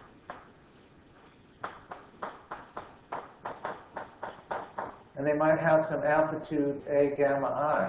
And they might have some amplitudes A gamma I.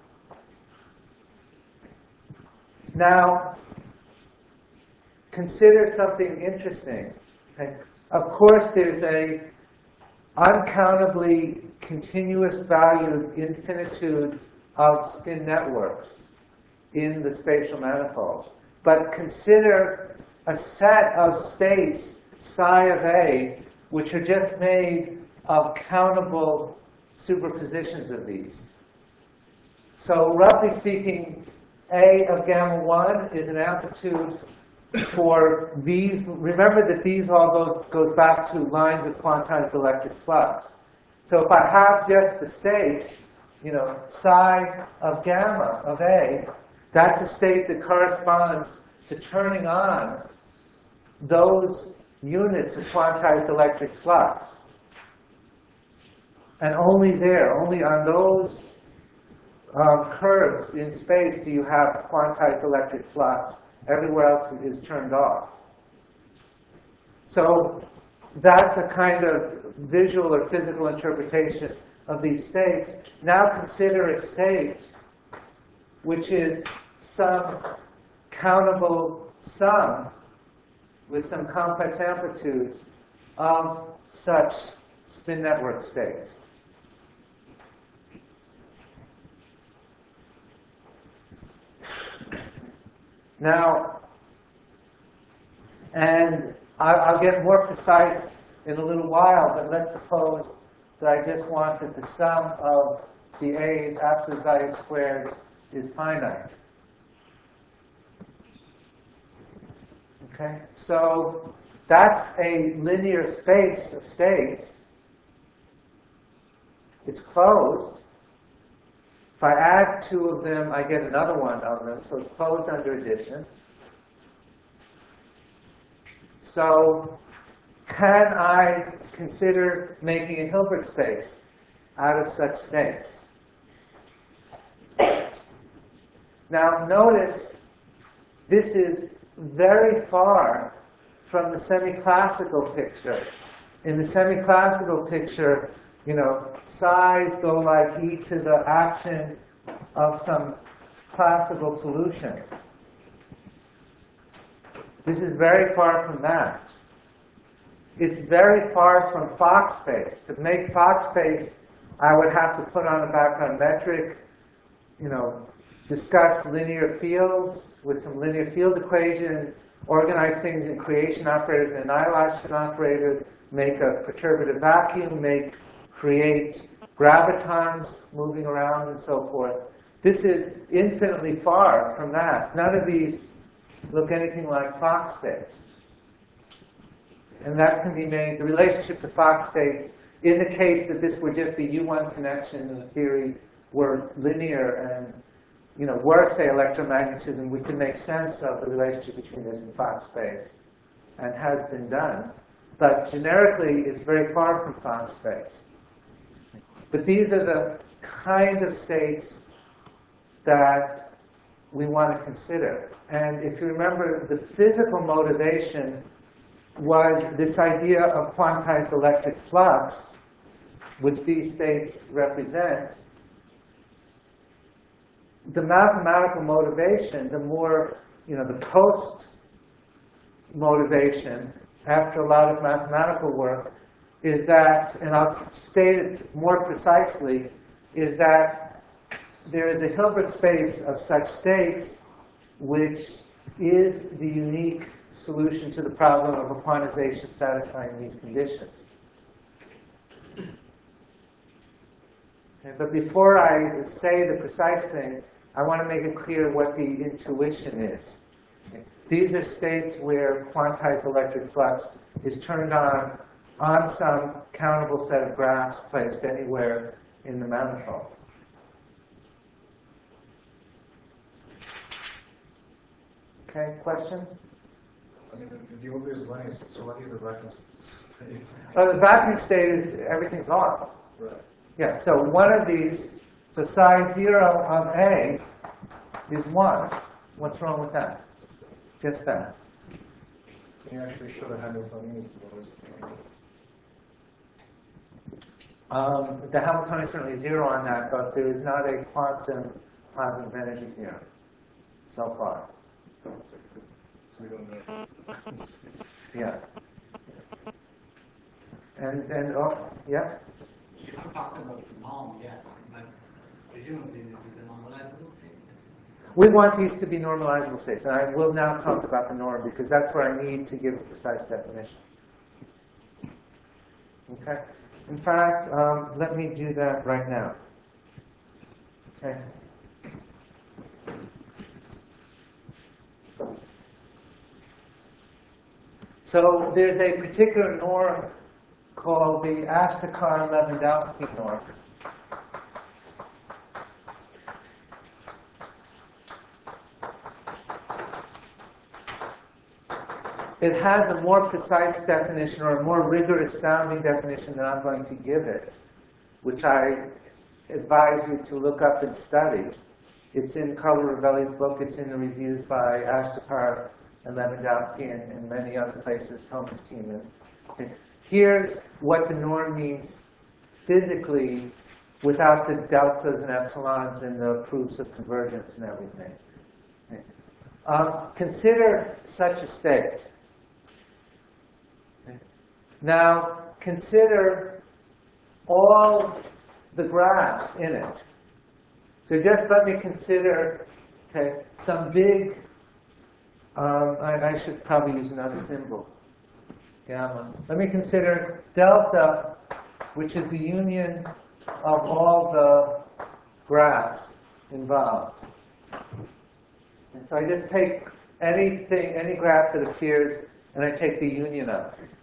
Now, consider something interesting. Okay? Of course, there's a uncountably continuous valued infinitude of spin networks in the spatial manifold. But consider a set of states, psi of A, which are just made of countable superpositions of these. So roughly speaking, A of gamma 1 is an amplitude for these. Remember that these all goes back to lines of quantized electric flux. So if I have just the state, psi of gamma of A, that's a state that corresponds to turning on those units of quantized electric flux. And only there, only on those curves in space do you have quantized electric flux. Everywhere else is turned off. So that's a kind of visual or physical interpretation of these states. Now consider a state which is some countable sum with some complex amplitudes of such spin network states. Now, and I'll get more precise in a little while, but let's suppose that I just wanted the sum of the A's absolute value squared is finite. Okay, so that's a linear space of states. It's closed. If I add two of them, I get another one of them, so it's closed under addition. So can I consider making a Hilbert space out of such states? Now notice, this is very far from the semi-classical picture. In the semi-classical picture, psi's go like e to the action of some classical solution. This is very far from that. It's very far from Fock space. To make Fock space, I would have to put on a background metric, discuss linear fields with some linear field equation, organize things in creation operators and annihilation operators, make a perturbative vacuum, create gravitons moving around and so forth. This is infinitely far from that. None of these look anything like Fock states. And that can be made, the relationship to Fock states, in the case that this were just a U1 connection in the theory, were linear and were, say, electromagnetism, we can make sense of the relationship between this and Fock space, and has been done. But generically, it's very far from Fock space. But these are the kind of states that we want to consider. And if you remember, the physical motivation was this idea of quantized electric flux, which these states represent. The mathematical motivation, the more, the post motivation after a lot of mathematical work is that, and I'll state it more precisely, is that there is a Hilbert space of such states which is the unique solution to the problem of a quantization satisfying these conditions. Okay, but before I say the precise thing, I want to make it clear what the intuition is. Okay. These are states where quantized electric flux is turned on some countable set of graphs placed anywhere in the manifold. Okay, questions? I mean, the obvious one is, so what is the vacuum state? The vacuum state is everything's on. Right. Yeah, so one of these, so psi 0 of A is 1. What's wrong with that? Just that. Can you actually show the Hamiltonian? The Hamiltonian is certainly 0 on that, but there is not a quantum positive energy theorem so far. So we don't know. Yeah. And oh, yeah? You haven't talked about the norm yet, but presumably this is a normalizable state. We want these to be normalizable states, and I will now talk about the norm because that's where I need to give a precise definition. Okay? In fact, let me do that right now. Okay? So there's a particular norm called the Ashtekar-Lewandowski norm. It has a more precise definition or a more rigorous sounding definition than I'm going to give it, which I advise you to look up and study. It's in Carlo Rovelli's book. It's in the reviews by Ashtekar and Lewandowski and many other places, Thomas Tiemann. Okay. Here's what the norm means physically without the deltas and epsilons and the proofs of convergence and everything. Okay. Consider such a state. Okay. Now, consider all the graphs in it. So just let me consider some big, I should probably use another symbol, gamma. Let me consider delta, which is the union of all the graphs involved. And so I just take anything, any graph that appears, and I take the union of it.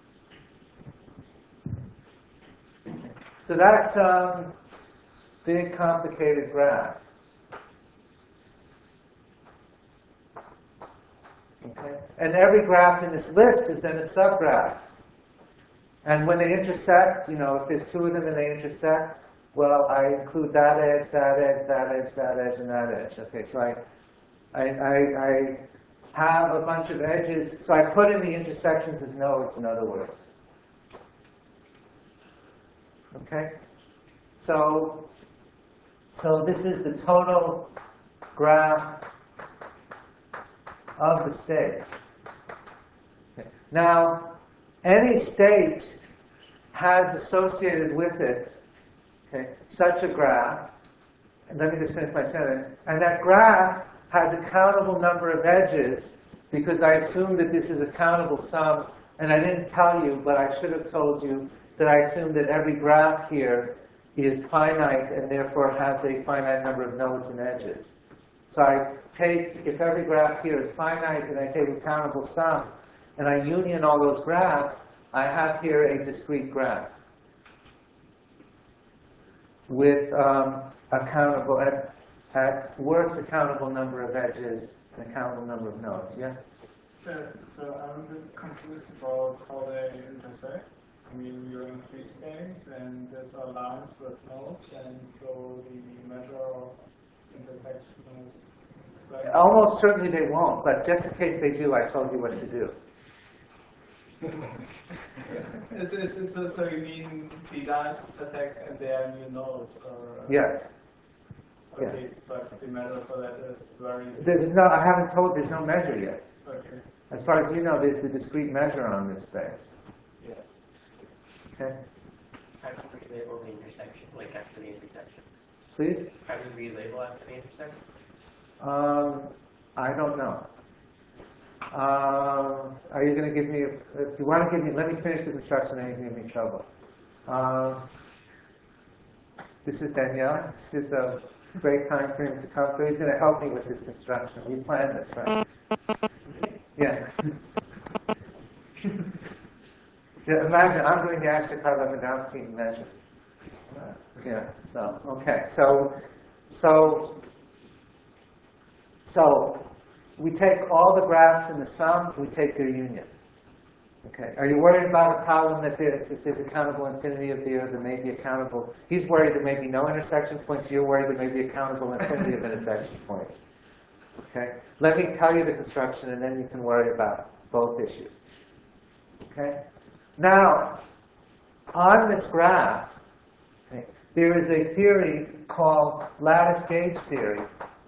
So that's a big, complicated graph. Okay? And every graph in this list is then a subgraph. And when they intersect, if there's two of them and they intersect, well, I include that edge, that edge, that edge, that edge, and that edge. Okay, so I have a bunch of edges. So I put in the intersections as nodes, in other words. Okay? So this is the total graph of the states. Okay. Now, any state has associated with it such a graph. And let me just finish my sentence. And that graph has a countable number of edges because I assume that this is a countable sum. And I didn't tell you, but I should have told you that I assume that every graph here is finite and therefore has a finite number of nodes and edges. So I take, if every graph here is finite and I take a countable sum and I union all those graphs, I have here a discrete graph with a countable, at worst, a countable number of edges and a countable number of nodes. Yeah? So I'm a bit confused about how they intersect. I mean, you're in free space, and there's a lines with nodes, and so the measure of intersection is... Almost certainly they won't, but just in case they do, I told you what to do. So you mean the lines intersect and they are new nodes, or? Yes. Okay, but the measure for that is very. There's no, I haven't told, there's no measure yet. Okay. As far as you know, there's the discrete measure on this space. Yes. Okay? How do we relabel the intersection, like after the intersections? Please? How do we relabel after the intersections? I don't know. Are you going to give me, if you want to give me, let me finish the construction and you can give me trouble. This is Danielle. This is a great time for him to come, so he's going to help me with this construction. You planned this, right? Yeah. Yeah, imagine, I'm doing the Ashtar-Lewandowski measure. Yeah, so, okay. So we take all the graphs in the sum, we take their union. Okay. Are you worried about a problem that if there's a countable infinity of there may be a countable? He's worried there may be no intersection points. You're worried there may be a countable infinity of intersection points. Okay. Let me tell you the construction, and then you can worry about both issues. Okay. Now, on this graph, okay, there is a theory called lattice gauge theory.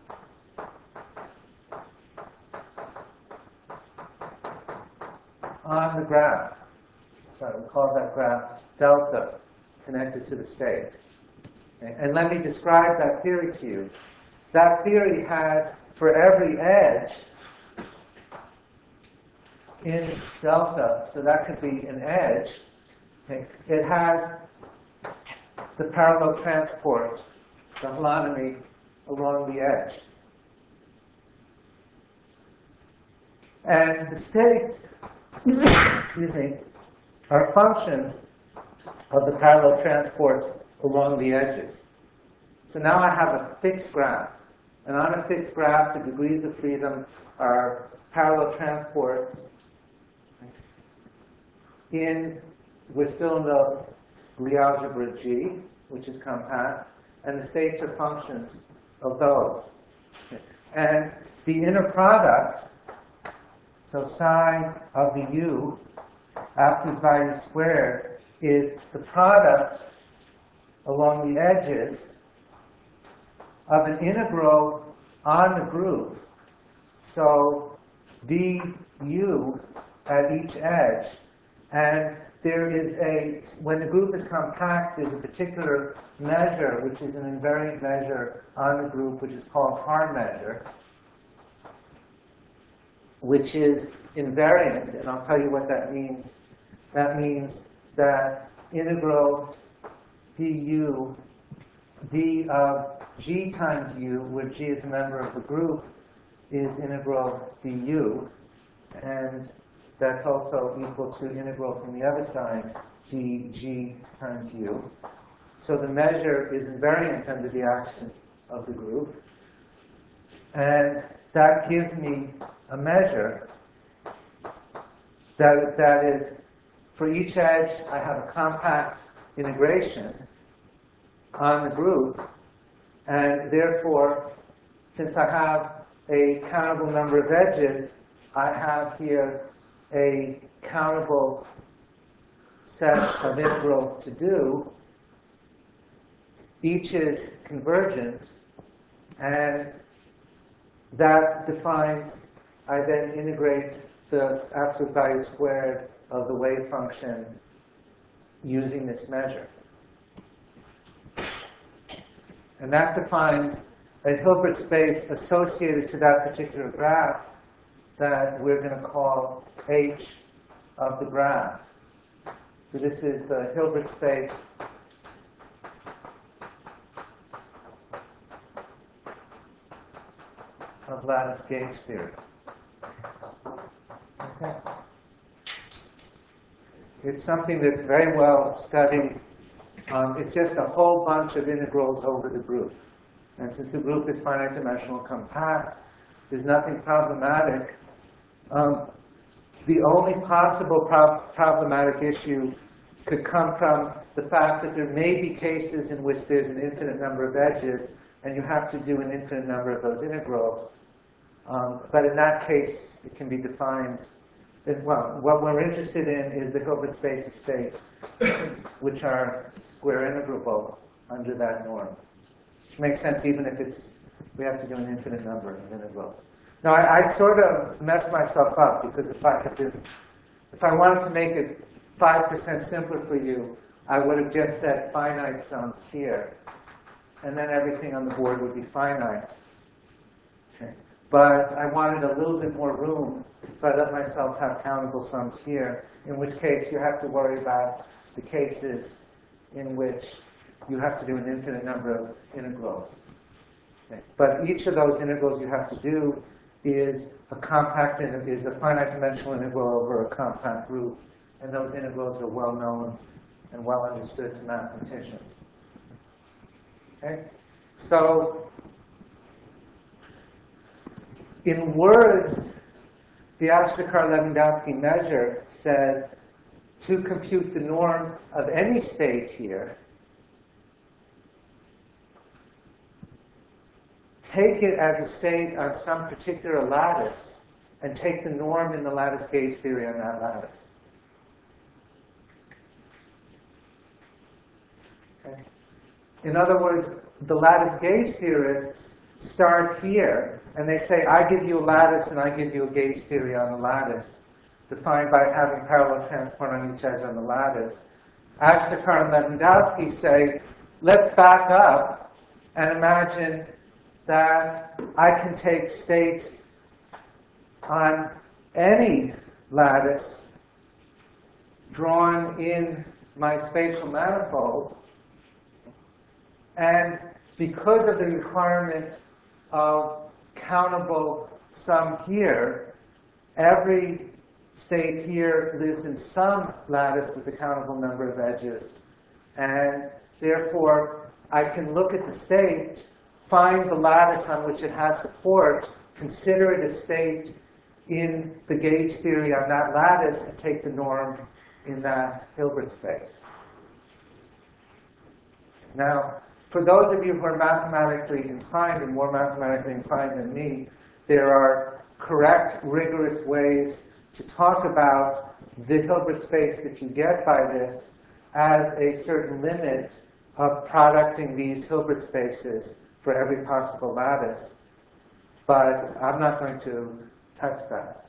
On the graph, so we call that graph delta connected to the state. Okay? And let me describe that theory to you. That theory has, for every edge in delta, so that could be an edge, okay, it has the parallel transport, the holonomy along the edge. And the states, excuse me, are functions of the parallel transports along the edges. So now I have a fixed graph. And on a fixed graph, the degrees of freedom are parallel transports. We're still in the Lie algebra G, which is compact, and the states are functions of those. And the inner product, so psi of the u, absolute value squared, is the product along the edges of an integral on the group. So du at each edge. And there is when the group is compact, there's a particular measure, which is an invariant measure on the group, which is called Haar measure, which is invariant, and I'll tell you what that means. That means that integral du, d of g times u, where g is a member of the group, is integral du, and that's also equal to integral from the other side, dg times u. So the measure is invariant under the action of the group, and that gives me a measure that is, for each edge, I have a compact integration on the group, and therefore, since I have a countable number of edges, I have here a countable set of integrals to do. Each is convergent, and that defines, I then integrate the absolute value squared of the wave function using this measure. And that defines a Hilbert space associated to that particular graph that we're going to call H of the graph. So this is the Hilbert space of lattice gauge theory. Okay. It's something that's very well studied. It's just a whole bunch of integrals over the group. And since the group is finite dimensional compact, there's nothing problematic. The only possible problematic issue could come from the fact that there may be cases in which there's an infinite number of edges, and you have to do an infinite number of those integrals. But in that case, it can be defined Well, what we're interested in is the Hilbert space of states, which are square integrable under that norm. Which makes sense even if we have to do an infinite number of integrals. Now, I sort of messed myself up because if I wanted to make it 5% simpler for you, I would have just said finite sums here, and then everything on the board would be finite. Okay. But I wanted a little bit more room, so I let myself have countable sums here, in which case you have to worry about the cases in which you have to do an infinite number of integrals. Okay. But each of those integrals you have to do is a finite dimensional integral over a compact group, and those integrals are well known and well understood to mathematicians. Okay? So, in words, the Ashoukar-Lewandowski measure says to compute the norm of any state here, take it as a state on some particular lattice, and take the norm in the lattice gauge theory on that lattice. Okay. In other words, the lattice gauge theorists start here, and they say, I give you a lattice and I give you a gauge theory on the lattice, defined by having parallel transport on each edge on the lattice. Ashoukar and Lewandowski say, let's back up and imagine that I can take states on any lattice drawn in my spatial manifold, and because of the requirement of countable sum here, every state here lives in some lattice with a countable number of edges. And therefore, I can look at the state, find the lattice on which it has support, consider it a state in the gauge theory on that lattice, and take the norm in that Hilbert space. Now, for those of you who are mathematically inclined, and more mathematically inclined than me, there are correct, rigorous ways to talk about the Hilbert space that you get by this as a certain limit of producting these Hilbert spaces for every possible lattice. But I'm not going to touch that.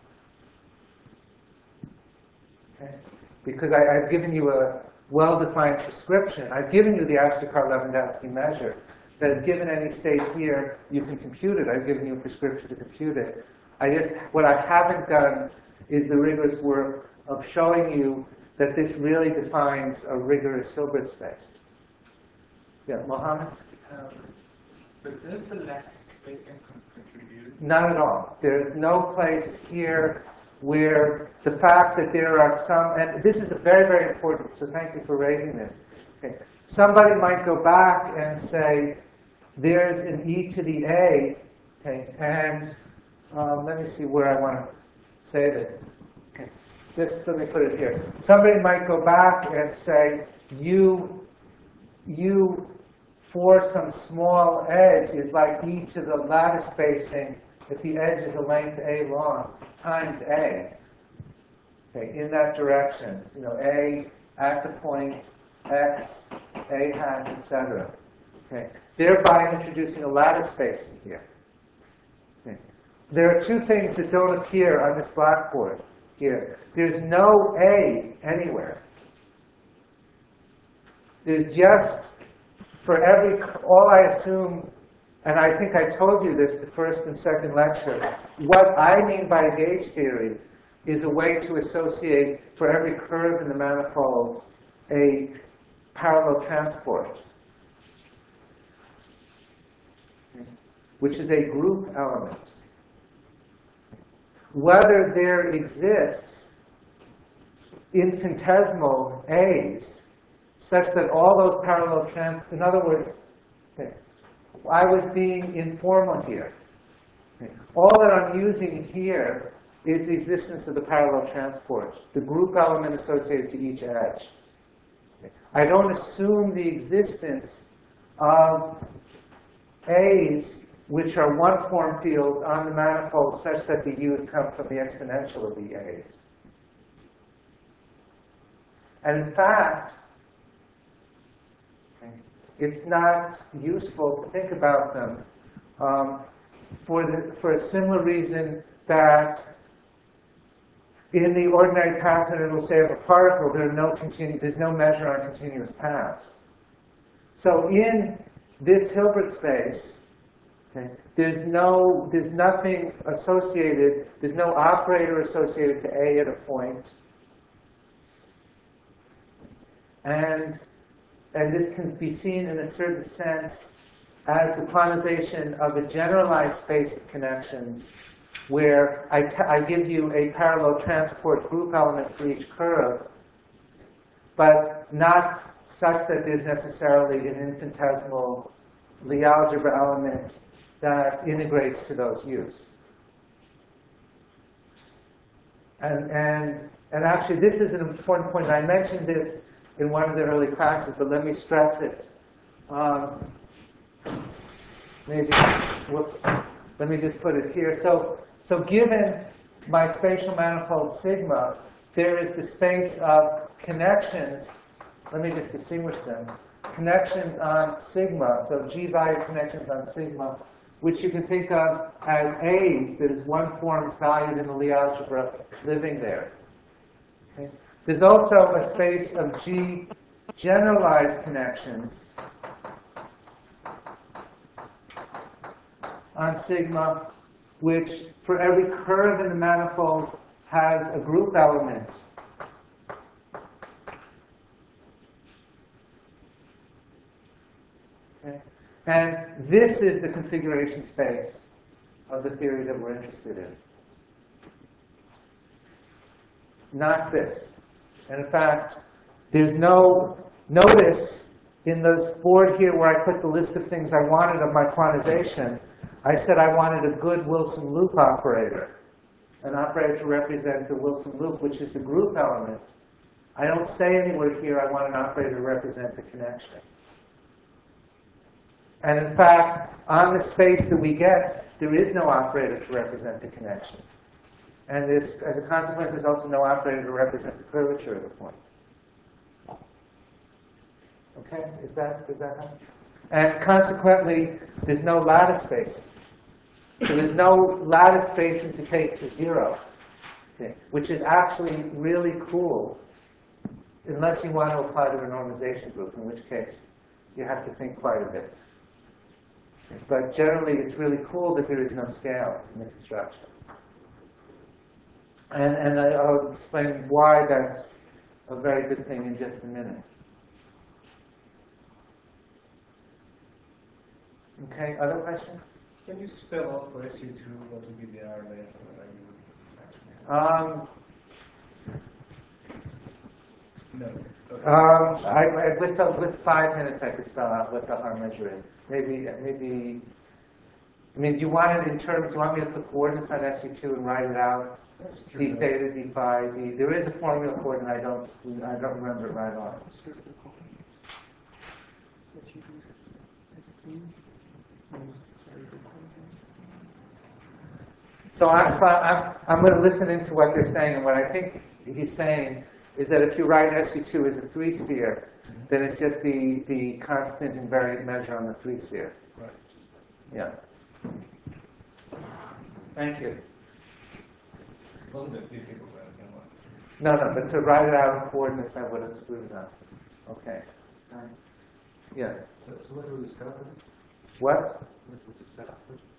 Okay? Because I've given you a well-defined prescription. I've given you the Ashoukar-Lewandowski measure that is given any state here, you can compute it. I've given you a prescription to compute it. What I haven't done is the rigorous work of showing you that this really defines a rigorous Hilbert space. Yeah, Mohammed? But does the lattice spacing contribute? Not at all. There's no place here where the fact that there are some, and this is very, very important, so thank you for raising this. Okay. Somebody might go back and say, there's an e to the a, okay, and let me see where I want to say this. Okay. Just let me put it here. Somebody might go back and say, you for some small edge is like e to the lattice spacing if the edge is a length a long times a. Okay, in that direction, a at the point x, a hat, etc. Okay, thereby introducing a lattice spacing here. Okay. There are two things that don't appear on this blackboard here. There's no a anywhere. There's just, for all I assume, and I think I told you this the first and second lecture, what I mean by gauge theory is a way to associate, for every curve in the manifold, a parallel transport, which is a group element. Whether there exists infinitesimal a's such that all those parallel in other words, okay, I was being informal here. Okay. All that I'm using here is the existence of the parallel transport, the group element associated to each edge. Okay. I don't assume the existence of a's which are one-form fields on the manifold such that the u's come from the exponential of the a's. And in fact, it's not useful to think about them for a similar reason that in the ordinary path interval, say, of a particle, there's no measure on continuous paths. So in this Hilbert space, okay, there's nothing associated, there's no operator associated to A at a point. And this can be seen in a certain sense as the quantization of a generalized space of connections where I give you a parallel transport group element for each curve, but not such that there's necessarily an infinitesimal Lie algebra element that integrates to those u's. And actually, this is an important point. I mentioned this in one of the early classes, but let me stress it. Let me just put it here. So given my spatial manifold sigma, there is the space of connections. Let me just distinguish them. Connections on sigma, so G-value connections on sigma, which you can think of as A's, that is one form is valued in the Lie algebra living there. Okay. There's also a space of G generalized connections on sigma, which for every curve in the manifold has a group element. Okay. And this is the configuration space of the theory that we're interested in. Not this. And in fact, there's no notice in this board here where I put the list of things I wanted of my quantization. I said I wanted a good Wilson loop operator, an operator to represent the Wilson loop, which is the group element. I don't say anywhere here I want an operator to represent the connection. And in fact, on the space that we get, there is no operator to represent the connection. And this, as a consequence, there's also no operator to represent the curvature of the point. Okay, is that help? And consequently, there's no lattice spacing. So there's no lattice spacing to take to 0, okay, which is actually really cool, unless you want to apply to a normalization group, in which case you have to think quite a bit. But generally, it's really cool that there is no scale in the construction. And I'll explain why that's a very good thing in just a minute. Okay, other questions? Can you spell out for SU2 what would be the R layer? No. Okay. With 5 minutes, I could spell out what the R measure is. Maybe. I mean, do you want it in terms? Do you want me to put coordinates on SU2 and write it out? D theta, D phi, D. There is a formula for it, and I don't remember it right off. So I'm going to listen into what they're saying, and what I think he's saying is that if you write SU2 as a 3-sphere, then it's just the constant invariant measure on the 3-sphere. Right. Yeah. Thank you. Wasn't that difficult? No, but to write it out in coordinates, I would have screwed it up. Okay. Yeah. So what will you spell out? What? What would you spell out?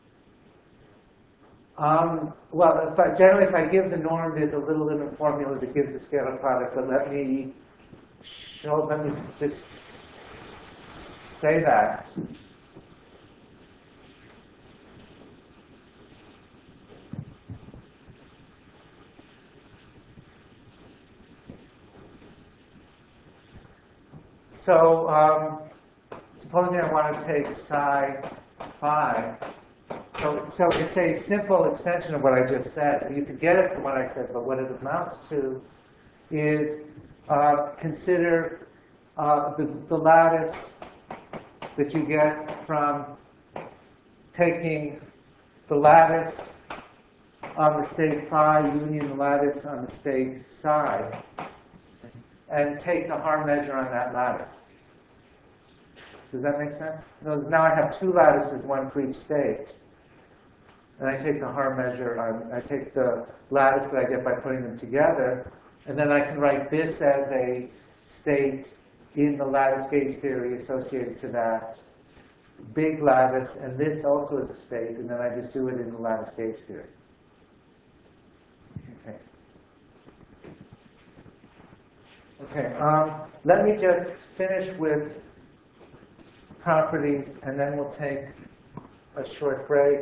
Well, generally, if I give the norm, there's a little limit formula that gives the scalar product. But let me just say that. So, supposing I want to take psi phi. So it's a simple extension of what I just said. You could get it from what I said, but what it amounts to is consider the lattice that you get from taking the lattice on the state phi union the lattice on the state psi, and take the Haar measure on that lattice. Does that make sense? Now I have two lattices, one for each state. And I take the Haar measure, I take the lattice that I get by putting them together, and then I can write this as a state in the lattice gauge theory associated to that big lattice, and this also is a state, and then I just do it in the lattice gauge theory. Okay. Okay, let me just finish with properties, and then we'll take a short break.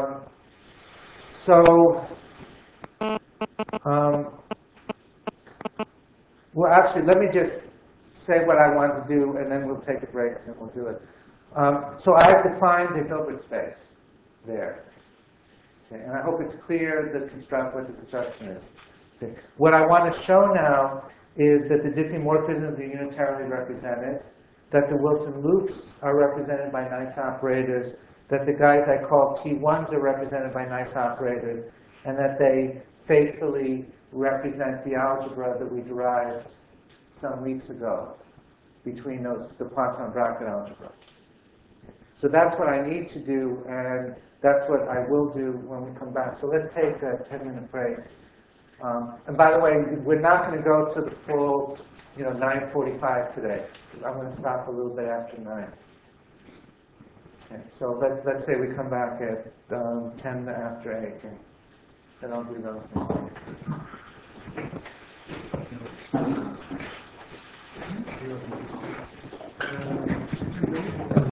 Well, actually, let me just say what I want to do, and then we'll take a break, and we'll do it. So I've defined the Hilbert space there. Okay, and I hope it's clear what the construction is. Okay. What I want to show now is that the diffeomorphisms are unitarily represented, that the Wilson loops are represented by nice operators, that the guys I call T1s are represented by nice operators, and that they faithfully represent the algebra that we derived some weeks ago between the Poisson-Bracket algebra. So that's what I need to do, and that's what I will do when we come back. So let's take a 10-minute break. And by the way, we're not going to go to the full 9:45 today. I'm going to stop a little bit after 9. Okay, so let's say we come back at 10 after 8, and then I'll do those things.